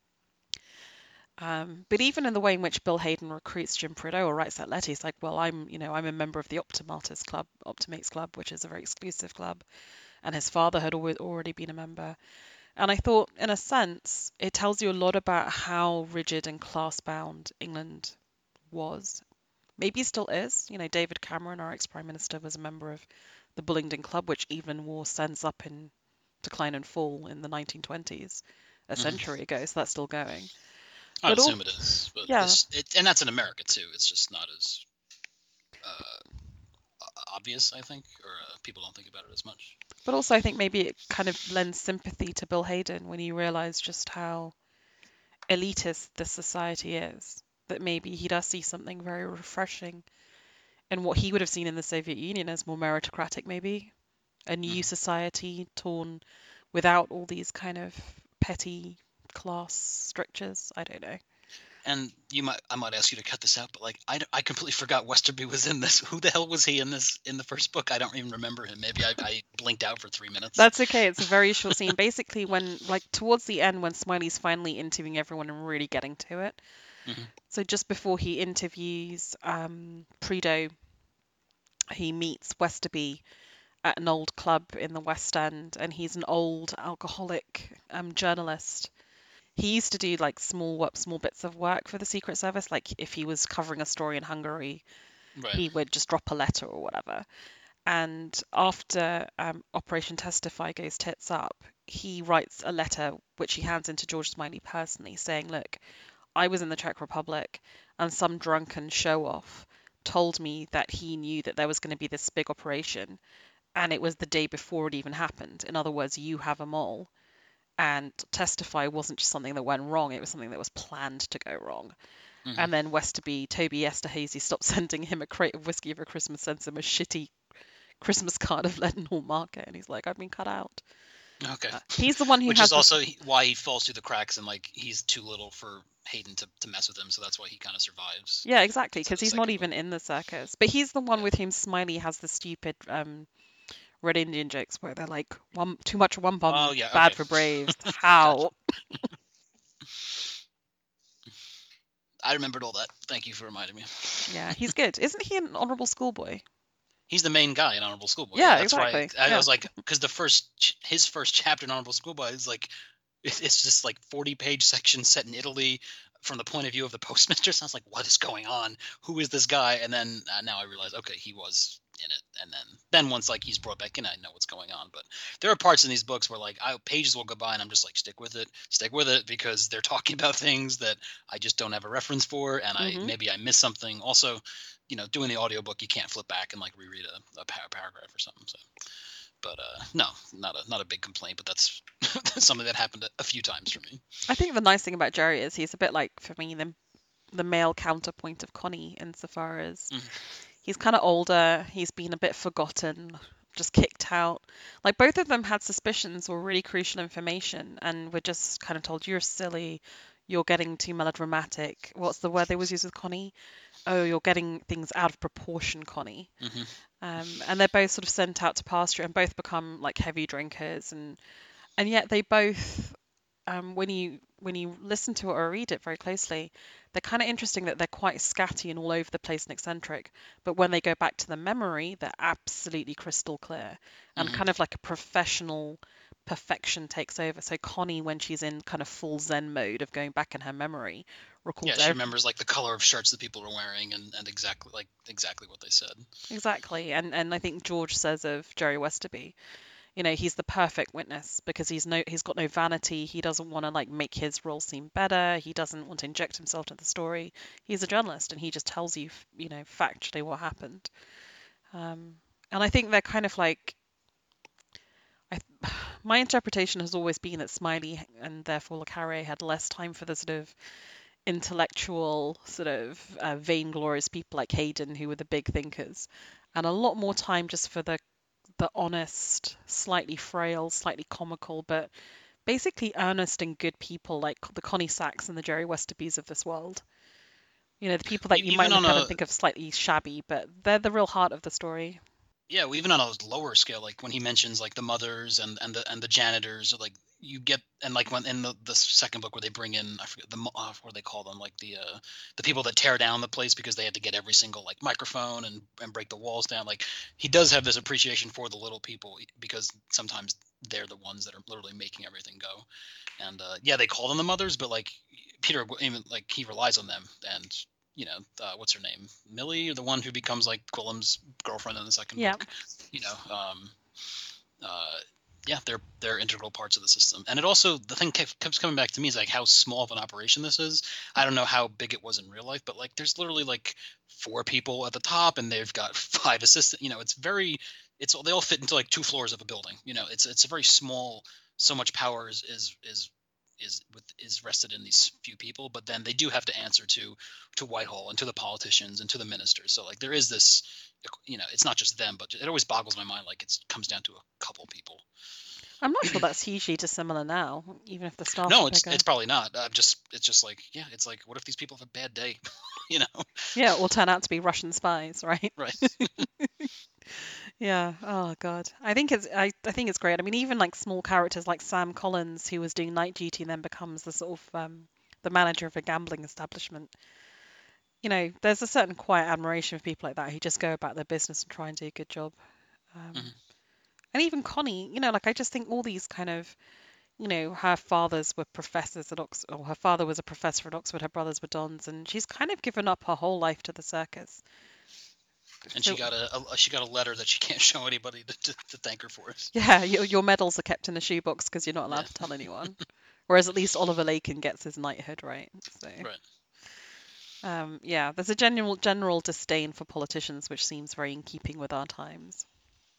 But even in the way in which Bill Hayden recruits Jim Prideaux or writes that letter, he's like, well, I'm a member of the Optimates Club, which is a very exclusive club. And his father had already been a member. And I thought, in a sense, it tells you a lot about how rigid and class-bound England was. Maybe still is. David Cameron, our ex-prime minister, was a member of the Bullingdon Club, which Evelyn Waugh sends up in Decline and Fall in the 1920s, a Hmm. century ago, so that's still going. I'd But all, assume it is, but yeah, and that's in America too. It's just not as uh, obvious, I think, or people don't think about it as much. but also I think maybe it kind of lends sympathy to Bill Hayden when you realise just how elitist this society is. That maybe he does see something very refreshing in what he would have seen in the Soviet Union as more meritocratic, maybe a new Hmm. society torn without all these kind of petty class strictures. I don't know. And I might ask you to cut this out, but like, I completely forgot Westerby was in this. Who the hell was he in this in the first book? I don't even remember him. Maybe I blinked out for 3 minutes. That's okay. It's a very short scene. Basically, when like towards the end, when Smiley's finally interviewing everyone and really getting to it. Hmm. So just before he interviews Prideaux, he meets Westerby at an old club in the West End, and he's an old alcoholic journalist. He used to do like small bits of work for the Secret Service. Like if he was covering a story in Hungary, Right. he would just drop a letter or whatever. And after Operation Testify goes tits up, he writes a letter which he hands into George Smiley personally, saying, "Look, I was in the Czech Republic, and some drunken show off told me that he knew that there was going to be this big operation, and it was the day before it even happened. In other words, you have a mole, and Testify wasn't just something that went wrong, it was something that was planned to go wrong. Hmm. And then Toby Esterhazy stopped sending him a crate of whiskey over Christmas, sends him a shitty Christmas card of Leadenhall Market, and he's like, I've been cut out. Okay. He's the one who Which has is this. also why he falls through the cracks, and like he's too little for Hayden to mess with him, so that's why he kind of survives Yeah, exactly, to because the he's not second book. even in the circus. But he's the one Yeah. with whom Smiley has the stupid Red Indian jokes where they're like, one too much Oh wampum, yeah. bad Okay. for braves. Gotcha. How? I remembered all that. Thank you for reminding me. Yeah, he's good. Isn't he an honorable schoolboy? He's the main guy in Honorable Schoolboy. Yeah, Yeah, that's why exactly. I Yeah. was like, because his first chapter in Honorable Schoolboy is like, it's just like 40-page section set in Italy from the point of view of the postmistress. I was like, what is going on? Who is this guy? And then now I realize, okay, he was in it. And then once like he's brought back in, I know what's going on. But there are parts in these books where like pages will go by and I'm just like, stick with it, because they're talking about things that I just don't have a reference for, and Hmm. maybe I miss something. Also, doing the audiobook, you can't flip back and like reread a paragraph or something. So, but no, not a big complaint, but that's something that happened a few times for me. I think the nice thing about Jerry is he's a bit like, for me, the male counterpoint of Connie, insofar as Mm-hmm. he's kind of older, he's been a bit forgotten, just kicked out. Like both of them had suspicions or really crucial information and were just kind of told, you're silly, you're getting too melodramatic. What's the word they always use with Connie? Oh, you're getting things out of proportion, Connie. Mm-hmm. And they're both sort of sent out to pasture and both become like heavy drinkers, and yet they both, when you listen to it or read it very closely, they're kind of interesting that they're quite scatty and all over the place and eccentric. But when they go back to the memory, they're absolutely crystal clear, and Mm-hmm. kind of like a professional perfection takes over. So Connie, when she's in kind of full Zen mode of going back in her memory, Yeah, recalls she remembers like the color of shirts that people are wearing, and exactly what they said. exactly. And I think George says of Jerry Westerby, he's the perfect witness because he's got no vanity. He doesn't want to like make his role seem better. He doesn't want to inject himself into the story. He's a journalist and he just tells you, factually what happened. Um, and I think they're kind of like, I, my interpretation has always been that Smiley and therefore Le Carre had less time for the sort of intellectual, sort of vainglorious people like Hayden, who were the big thinkers, and a lot more time just for the honest, slightly frail, slightly comical, but basically earnest and good people like the Connie Sacks and the Jerry Westerbys of this world. The people that you might Even on look at and a think of slightly shabby, but they're the real heart of the story. Yeah, well, even on a lower scale, like when he mentions like the mothers and the janitors, like you get, and like when in the second book where they bring in, I forget what do they call them, like the people that tear down the place because they had to get every single like microphone and break the walls down. Like he does have this appreciation for the little people because sometimes they're the ones that are literally making everything go. And yeah, they call them the mothers, but like Peter, even like he relies on them, and what's her name, Millie, the one who becomes like Quillam's girlfriend in the second Yeah. book. You know, uh, yeah, they're integral parts of the system. And it also, the thing keeps coming back to me is like how small of an operation this is. I don't know how big it was in real life, but like there's literally like 4 people at the top, and they've got 5 assistants. They all fit into like 2 floors of a building. It's a very small. So much power is rested in these few people, but then they do have to answer to Whitehall and to the politicians and to the ministers. So like there is this, it's not just them, but it always boggles my mind. Like it comes down to a couple people. I'm not sure that's hugely dissimilar now, even if the staff are No, it's bigger. probably not. It's just like, yeah, it's like, what if these people have a bad day? you know, Yeah, it will turn out to be Russian spies, right? right? Yeah. Oh God. I think it's great. I mean, even like small characters like Sam Collins, who was doing night duty and then becomes the sort of the manager of a gambling establishment. There's a certain quiet admiration for people like that who just go about their business and try and do a good job. Um, Mhm. and even Connie, like I just think all these kind of, her fathers were professors at Oxford, or her father was a professor at Oxford, her brothers were dons, and she's kind of given up her whole life to the circus. And she So got a letter that she can't show anybody to thank her for it. yeah, your medals are kept in a shoebox because you're not Yeah, allowed to tell anyone. Whereas at least Oliver Lakin gets his knighthood, right? So right. yeah, there's a general disdain for politicians, which seems very in keeping with our times.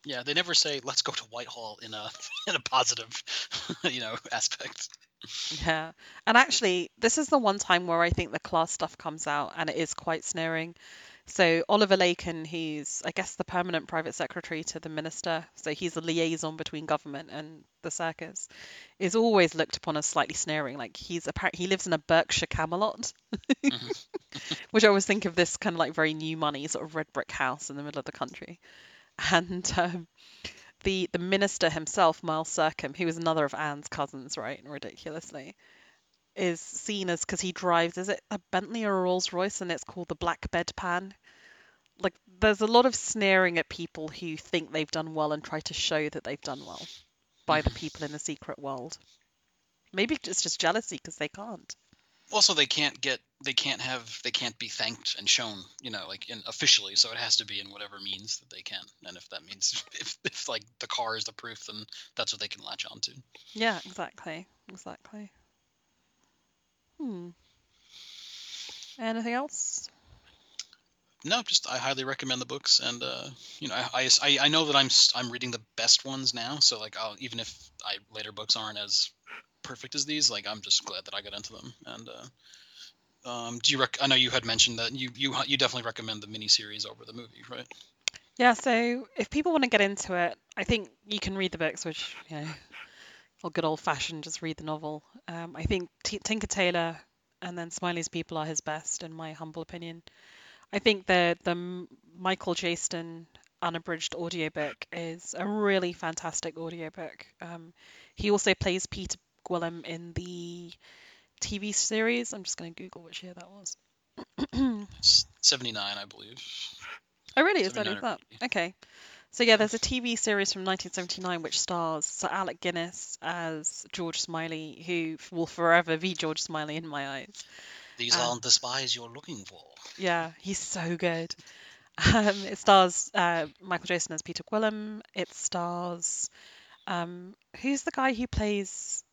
Yeah, they never say let's go to Whitehall in a in a positive, aspect. Yeah. And actually, this is the one time where I think the class stuff comes out and it is quite snaring. So Oliver Laken, who's I guess the permanent private secretary to the minister, so he's a liaison between government and the circus, is always looked upon as slightly snaring. Like he lives in a Berkshire Camelot, Hmm. which I always think of this kind of like very new money sort of red brick house in the middle of the country. And the minister himself, Miles Circum, who was another of Anne's cousins, right, ridiculously, is seen as because he drives, is it a Bentley or a Rolls Royce, and it's called the Black Bedpan. Like, there's a lot of sneering at people who think they've done well and try to show that they've done well by the Hmm. people in the secret world. Maybe it's just jealousy because they can't. Also, they can't be thanked and shown, like officially. So it has to be in whatever means that they can. And if that means if like the car is the proof, then that's what they can latch on to. Yeah, exactly. Exactly. Hmm. Anything else? No, just I highly recommend the books, and I know that I'm reading the best ones now. So like even if later books aren't as perfect as these, like I'm just glad that I got into them. And do I know you had mentioned that you definitely recommend the miniseries over the movie, right? Yeah, so if people want to get into it, I think you can read the books, which, or good old fashioned, just read the novel. I think Tinker Tailor and then Smiley's People are his best, in my humble opinion. I think the Michael Jaston unabridged audiobook is a really fantastic audiobook. He also plays Peter Gwilym in the TV series. I'm just going to Google which year that was. Oh, It's 79, I believe. really? Is that 79 is or that? 80. Okay. So yeah, there's a TV series from 1979 which stars Sir Alec Guinness as George Smiley, who will forever be George Smiley in my eyes. These Uh, aren't the spies you're looking for. yeah, he's so good. It stars Michael Jason as Peter Gwilym. It stars who's the guy who plays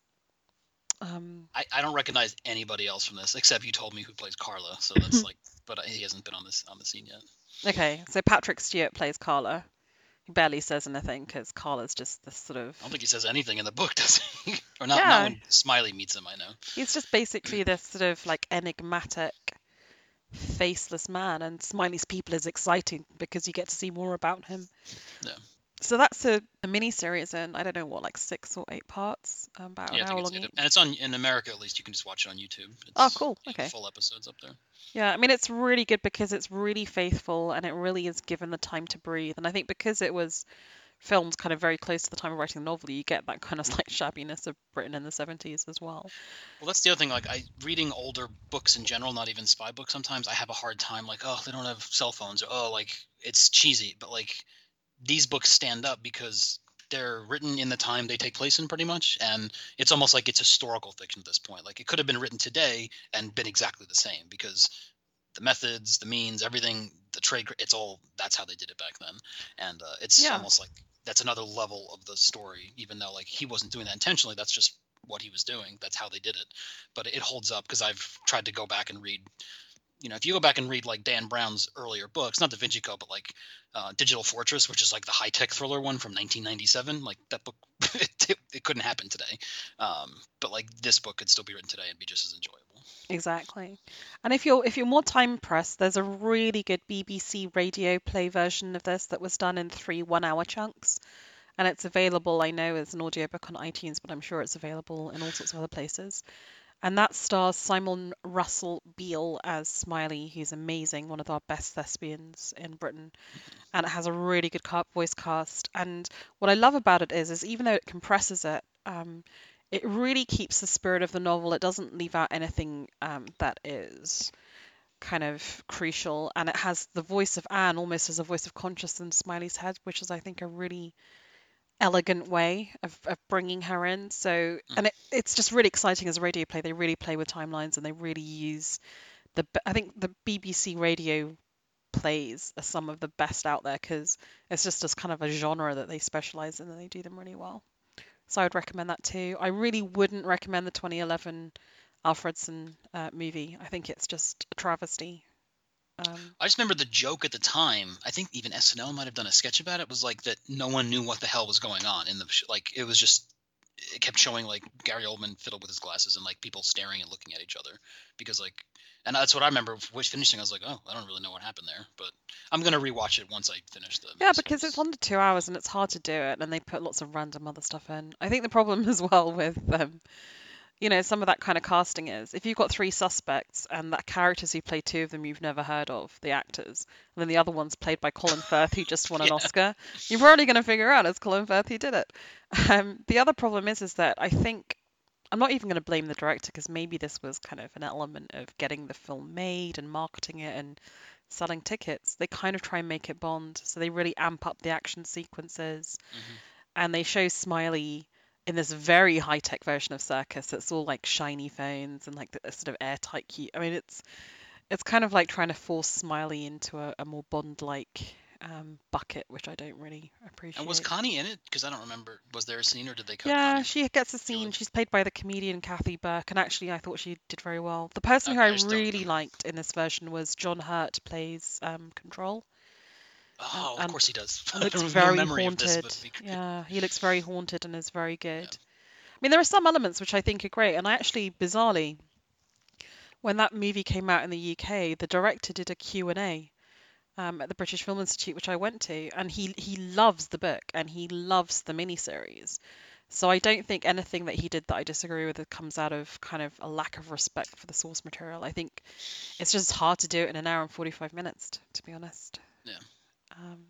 um, I don't recognize anybody else from this except you told me who plays Carla, so that's like, but he hasn't been on the scene yet. okay, so Patrick Stewart plays Carla. He barely says anything because Carla's just this sort of I don't think he says anything in the book, does he? Or not yeah, when Smiley meets him, I know. he's just basically this sort of like enigmatic, faceless man, and Smiley's People is exciting because you get to see more about him. Yeah. So that's a mini series in I don't know what like 6 or 8 parts, about an Yeah, I think hour it's long good. each. And it's on in America at least you can just watch it on YouTube. Oh, It's cool. Okay. full episodes up there. Yeah, I mean, it's really good because it's really faithful and it really is given the time to breathe. And I think because it was filmed kind of very close to the time of writing the novel, you get that kind of like shabbiness of Britain in the 70s as well. Well, that's the other thing. Like, I reading older books in general, not even spy books. Sometimes I have a hard time. Like, oh, they don't have cell phones. Or, oh, like it's cheesy. But like these books stand up because they're written in the time they take place in, pretty much, and it's almost like it's historical fiction at this point. Like it could have been written today and been exactly the same because the methods, the means, everything, the trade, it's all that's how they did it back then. And it's Yeah, almost like that's another level of the story, even though like he wasn't doing that intentionally. That's just what he was doing. That's how they did it. But it holds up because I've tried to go back and read. If you go back and read like Dan Brown's earlier books, not Da Vinci Code, but like Digital Fortress, which is like the high tech thriller one from 1997, like that book, it couldn't happen today. But like this book could still be written today and be just as enjoyable. exactly. And if you're more time pressed, there's a really good BBC radio play version of this that was done in 3 1-hour chunks. And it's available, I know, as an audiobook on iTunes, but I'm sure it's available in all sorts of other places. And that stars Simon Russell Beale as Smiley, who's amazing, one of our best thespians in Britain. And it has a really good voice cast. And what I love about it is even though it compresses it, it really keeps the spirit of the novel. It doesn't leave out anything that is kind of crucial. And it has the voice of Anne almost as a voice of conscience in Smiley's head, which is, I think, a really elegant way of bringing her in. So, Mm. and it's just really exciting as a radio play. They really play with timelines and they really use I think the BBC radio plays are some of the best out there because it's just as kind of a genre that they specialize in and they do them really well. So I would recommend that too. I really wouldn't recommend the 2011 Alfredson movie. I think it's just a travesty. I just remember the joke at the time. I think even SNL might have done a sketch about it. Was like that no one knew what the hell was going on in the like. It was just it kept showing like Gary Oldman fiddle with his glasses and like people staring and looking at each other because like. And that's what I remember. Finishing, I was like, "Oh, I don't really know what happened there." But I'm gonna rewatch it once I finish the Yeah, because it's miniseries. under 2 hours and it's hard to do it, and they put lots of random other stuff in. I think the problem as well with some of that kind of casting is if you've got three suspects and that characters who play two of them you've never heard of, the actors, and then the other one's played by Colin Firth who just won an Yeah. Oscar, you're probably going to figure out it's Colin Firth who did it. The other problem is that I think I'm not even going to blame the director because maybe this was kind of an element of getting the film made and marketing it and selling tickets. They kind of try and make it Bond, so they really amp up the action sequences Hmm. and they show Smiley in this very high tech version of Circus. It's all like shiny phones and like the sort of airtight key. I mean, it's kind of like trying to force Smiley into a more Bond like bucket, which I don't really And was appreciate. Connie in it? Because I don't remember. Was there a scene, or did they cut Yeah, Connie she gets a scene. completely? She's played by the comedian Kathy Burke, and actually, I thought she did very well. The person who I Okay, I just don't really remember. liked in this version was John Hurt, plays Control, Oh, of and course he does. looks There was no very memory of this haunted. movie. Yeah, he looks very haunted and is very good. Yeah. I mean, there are some elements which I think are great, and I actually, bizarrely, when that movie came out in the UK, the director did a Q&A at the British Film Institute, which I went to, and he loves the book and he loves the miniseries. So I don't think anything that he did that I disagree with comes out of kind of a lack of respect for the source material. I think it's just hard to do it in an hour and 45 minutes, to be honest. Yeah. Um,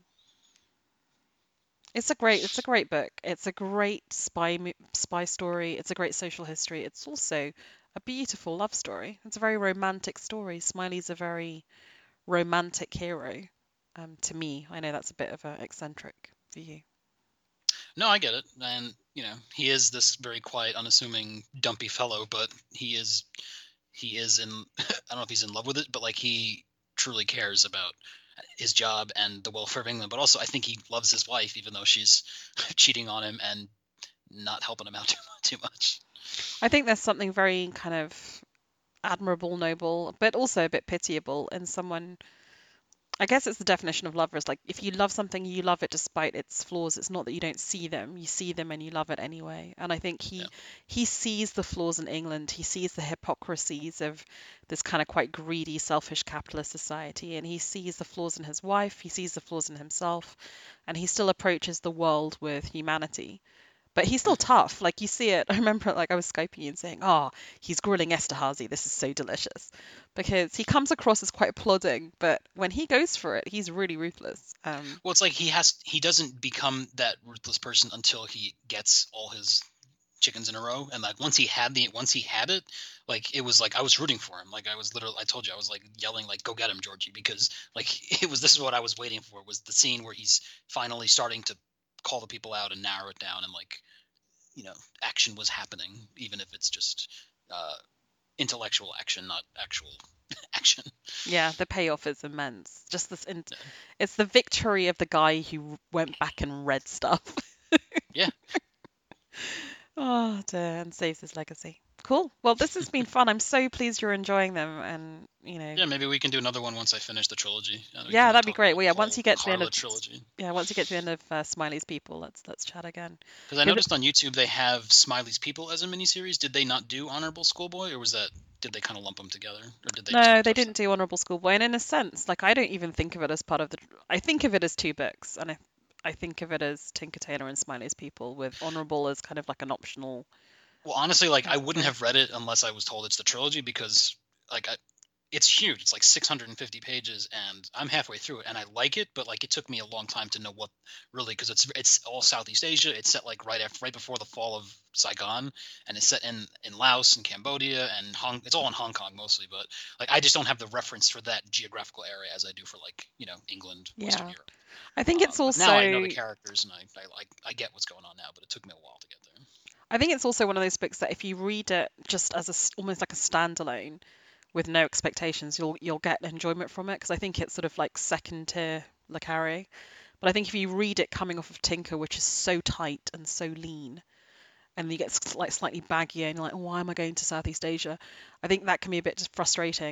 it's a great book. It's a great spy story. It's a great social history. It's also a beautiful love story. It's a very romantic story. Smiley's a very romantic hero. To me, I know that's a bit of an eccentric view. No, I get it. And, he is this very quiet, unassuming, dumpy fellow, but he is in, I don't know if he's in love with it, but like he truly cares about his job and the welfare of England. But also, I think he loves his wife, even though she's cheating on him and not helping him out too much. I think there's something very kind of admirable, noble, but also a bit pitiable in someone. I guess it's the definition of lover is like if you love something, you love it despite its flaws. It's not that you don't see them; you see them and you love it anyway. And I think Yeah. he sees the flaws in England. He sees the hypocrisies of this kind of quite greedy, selfish capitalist society, and he sees the flaws in his wife. He sees the flaws in himself, and he still approaches the world with humanity. But he's still Hmm. tough. Like you see it. I remember like I was Skyping you and saying, "Oh, he's grilling Esterhazy. This is so delicious," because he comes across as quite plodding, but when he goes for it, he's really ruthless. Well, it's like he doesn't become that ruthless person until he gets all his chickens in a row, and like once he had it, like it was like I was rooting for him. Like I told you I was like yelling like go get him, Georgie, because like this is what I was waiting for, was the scene where he's finally starting to call the people out and narrow it down, and like action was happening, even if it's just uh intellectual action, not actual action. Yeah, the payoff is immense. Yeah. It's the victory of the guy who went back and read stuff. Yeah. Oh, dear, and saves his legacy. Cool. Well, this has been fun. I'm so pleased you're enjoying them, and Yeah, maybe we can do another one once I finish the trilogy, and we can yeah, like that'd be talk great. about Well, the yeah, once whole you get to the end of Carla trilogy. yeah, once you get to the end of Smiley's People, let's chat again. Because I 'Cause noticed on YouTube they have Smiley's People as a miniseries. Did they not do Honorable Schoolboy, or did they kind of lump them together, or did they just no, not they touch didn't them? do Honorable Schoolboy, and in a sense, like I don't even think of it as part of the. I think of it as two books, and I think of it as Tinker Tailor and Smiley's People, with Honorable as kind of like an optional Well, honestly, like I wouldn't story. have read it unless I was told it's the trilogy, because like it's huge. It's like 650 pages, and I'm halfway through it, and I like it, but like it took me a long time to know what really, because it's all Southeast Asia. It's set like right before the fall of Saigon, and it's set in Laos and Cambodia and It's all in Hong Kong mostly, but like I just don't have the reference for that geographical area as I do for like England, Western Yeah, Europe. I think it's But now I know the also. characters, and I get what's going on now, but it took me a while to get there. I think it's also one of those books that if you read it just as almost like a standalone with no expectations, you'll get enjoyment from it because I think it's sort of like second tier Le Carre. But I think if you read it coming off of Tinker, which is so tight and so lean, and you get like slightly baggier and you're like, why am I going to Southeast Asia? I think that can be a bit frustrating.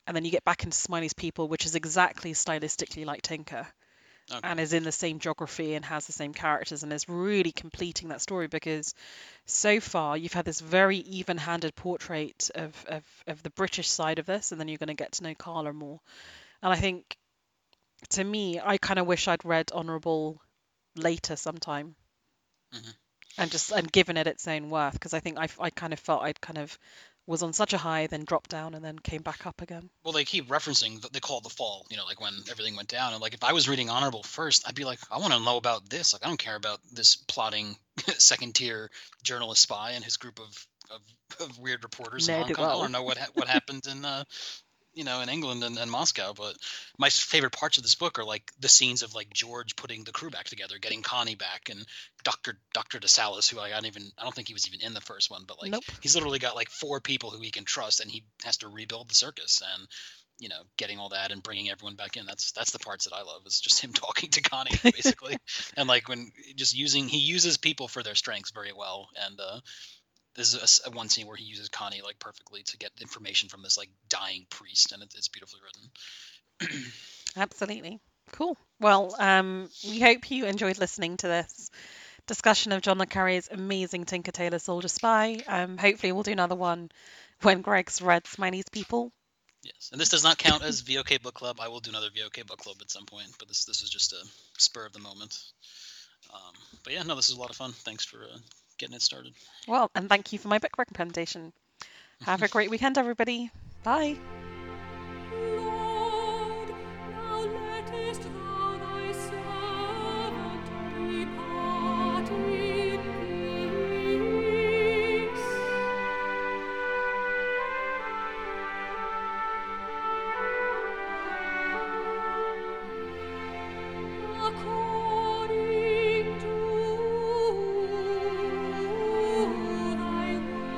and then you get back into Smiley's People, which is exactly stylistically like Tinker, Okay. and is in the same geography and has the same characters, and is really completing that story, because so far you've had this very even-handed portrait of the British side of this, and then you're going to get to know Carla more. And I think, to me, I kind of wish I'd read Honourable later sometime, Mhm. and given it its own worth, because I think I kind of felt I'd kind of was on such a high, then dropped down, and then came back up again. Well, they keep referencing they call it the fall, like when everything went down. And like if I was reading Honorable first, I'd be like, I want to know about this. Like I don't care about this plotting second tier journalist spy and his group of weird reporters in Ne'er Hong do Kong. I well. want to know what happened in England and Moscow. But my favorite parts of this book are like the scenes of like George putting the crew back together, getting Connie back, and Dr. DeSalis, who I don't think he was even in the first one, but like Nope. he's literally got like 4 people who he can trust, and he has to rebuild the circus and getting all that and bringing everyone back in. That's the parts that I love, is just him talking to Connie basically. And like when he uses people for their strengths very well. And this is one scene where he uses Connie like perfectly to get information from this like dying priest, and it's beautifully written. Absolutely. Cool. Well, we hope you enjoyed listening to this discussion of John le Carré's amazing Tinker Tailor Soldier Spy. Hopefully we'll do another one when Greg's read Smiley's People. Yes, and this does not count as VOK Book Club. I will do another VOK Book Club at some point, but this was just a spur of the moment. But yeah, no, this is a lot of fun. Thanks for getting it started. Well, and thank you for my book recommendation. Have a great weekend, everybody. Bye. Lord, now lettest thou thy servant depart in peace. According to thy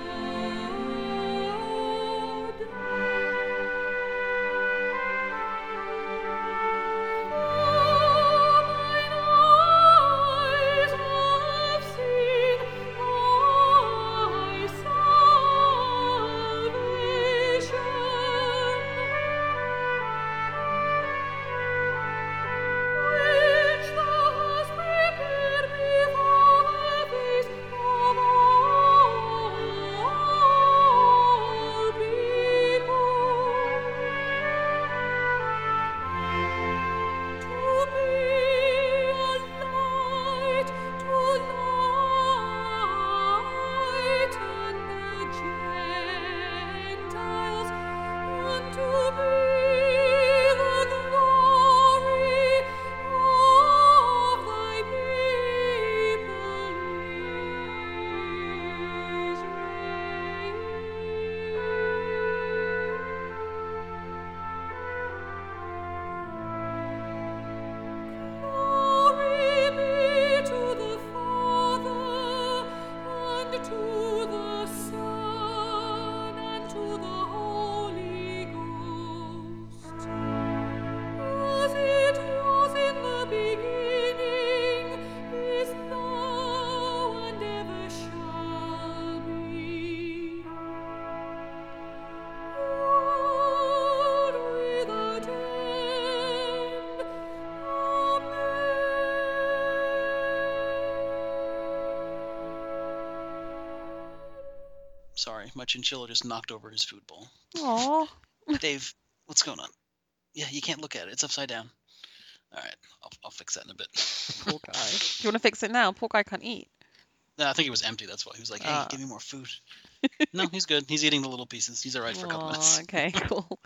Sorry, my chinchilla just knocked over his food bowl. Aw. Dave, what's going on? Yeah, you can't look at it. It's upside down. All right, I'll fix that in a bit. Poor guy. Do you want to fix it now? Poor guy can't eat. No, I think it was empty. That's why he was like, "Hey, Ah. give me more food." No, he's good. He's eating the little pieces. He's all right for a couple minutes. Okay, cool.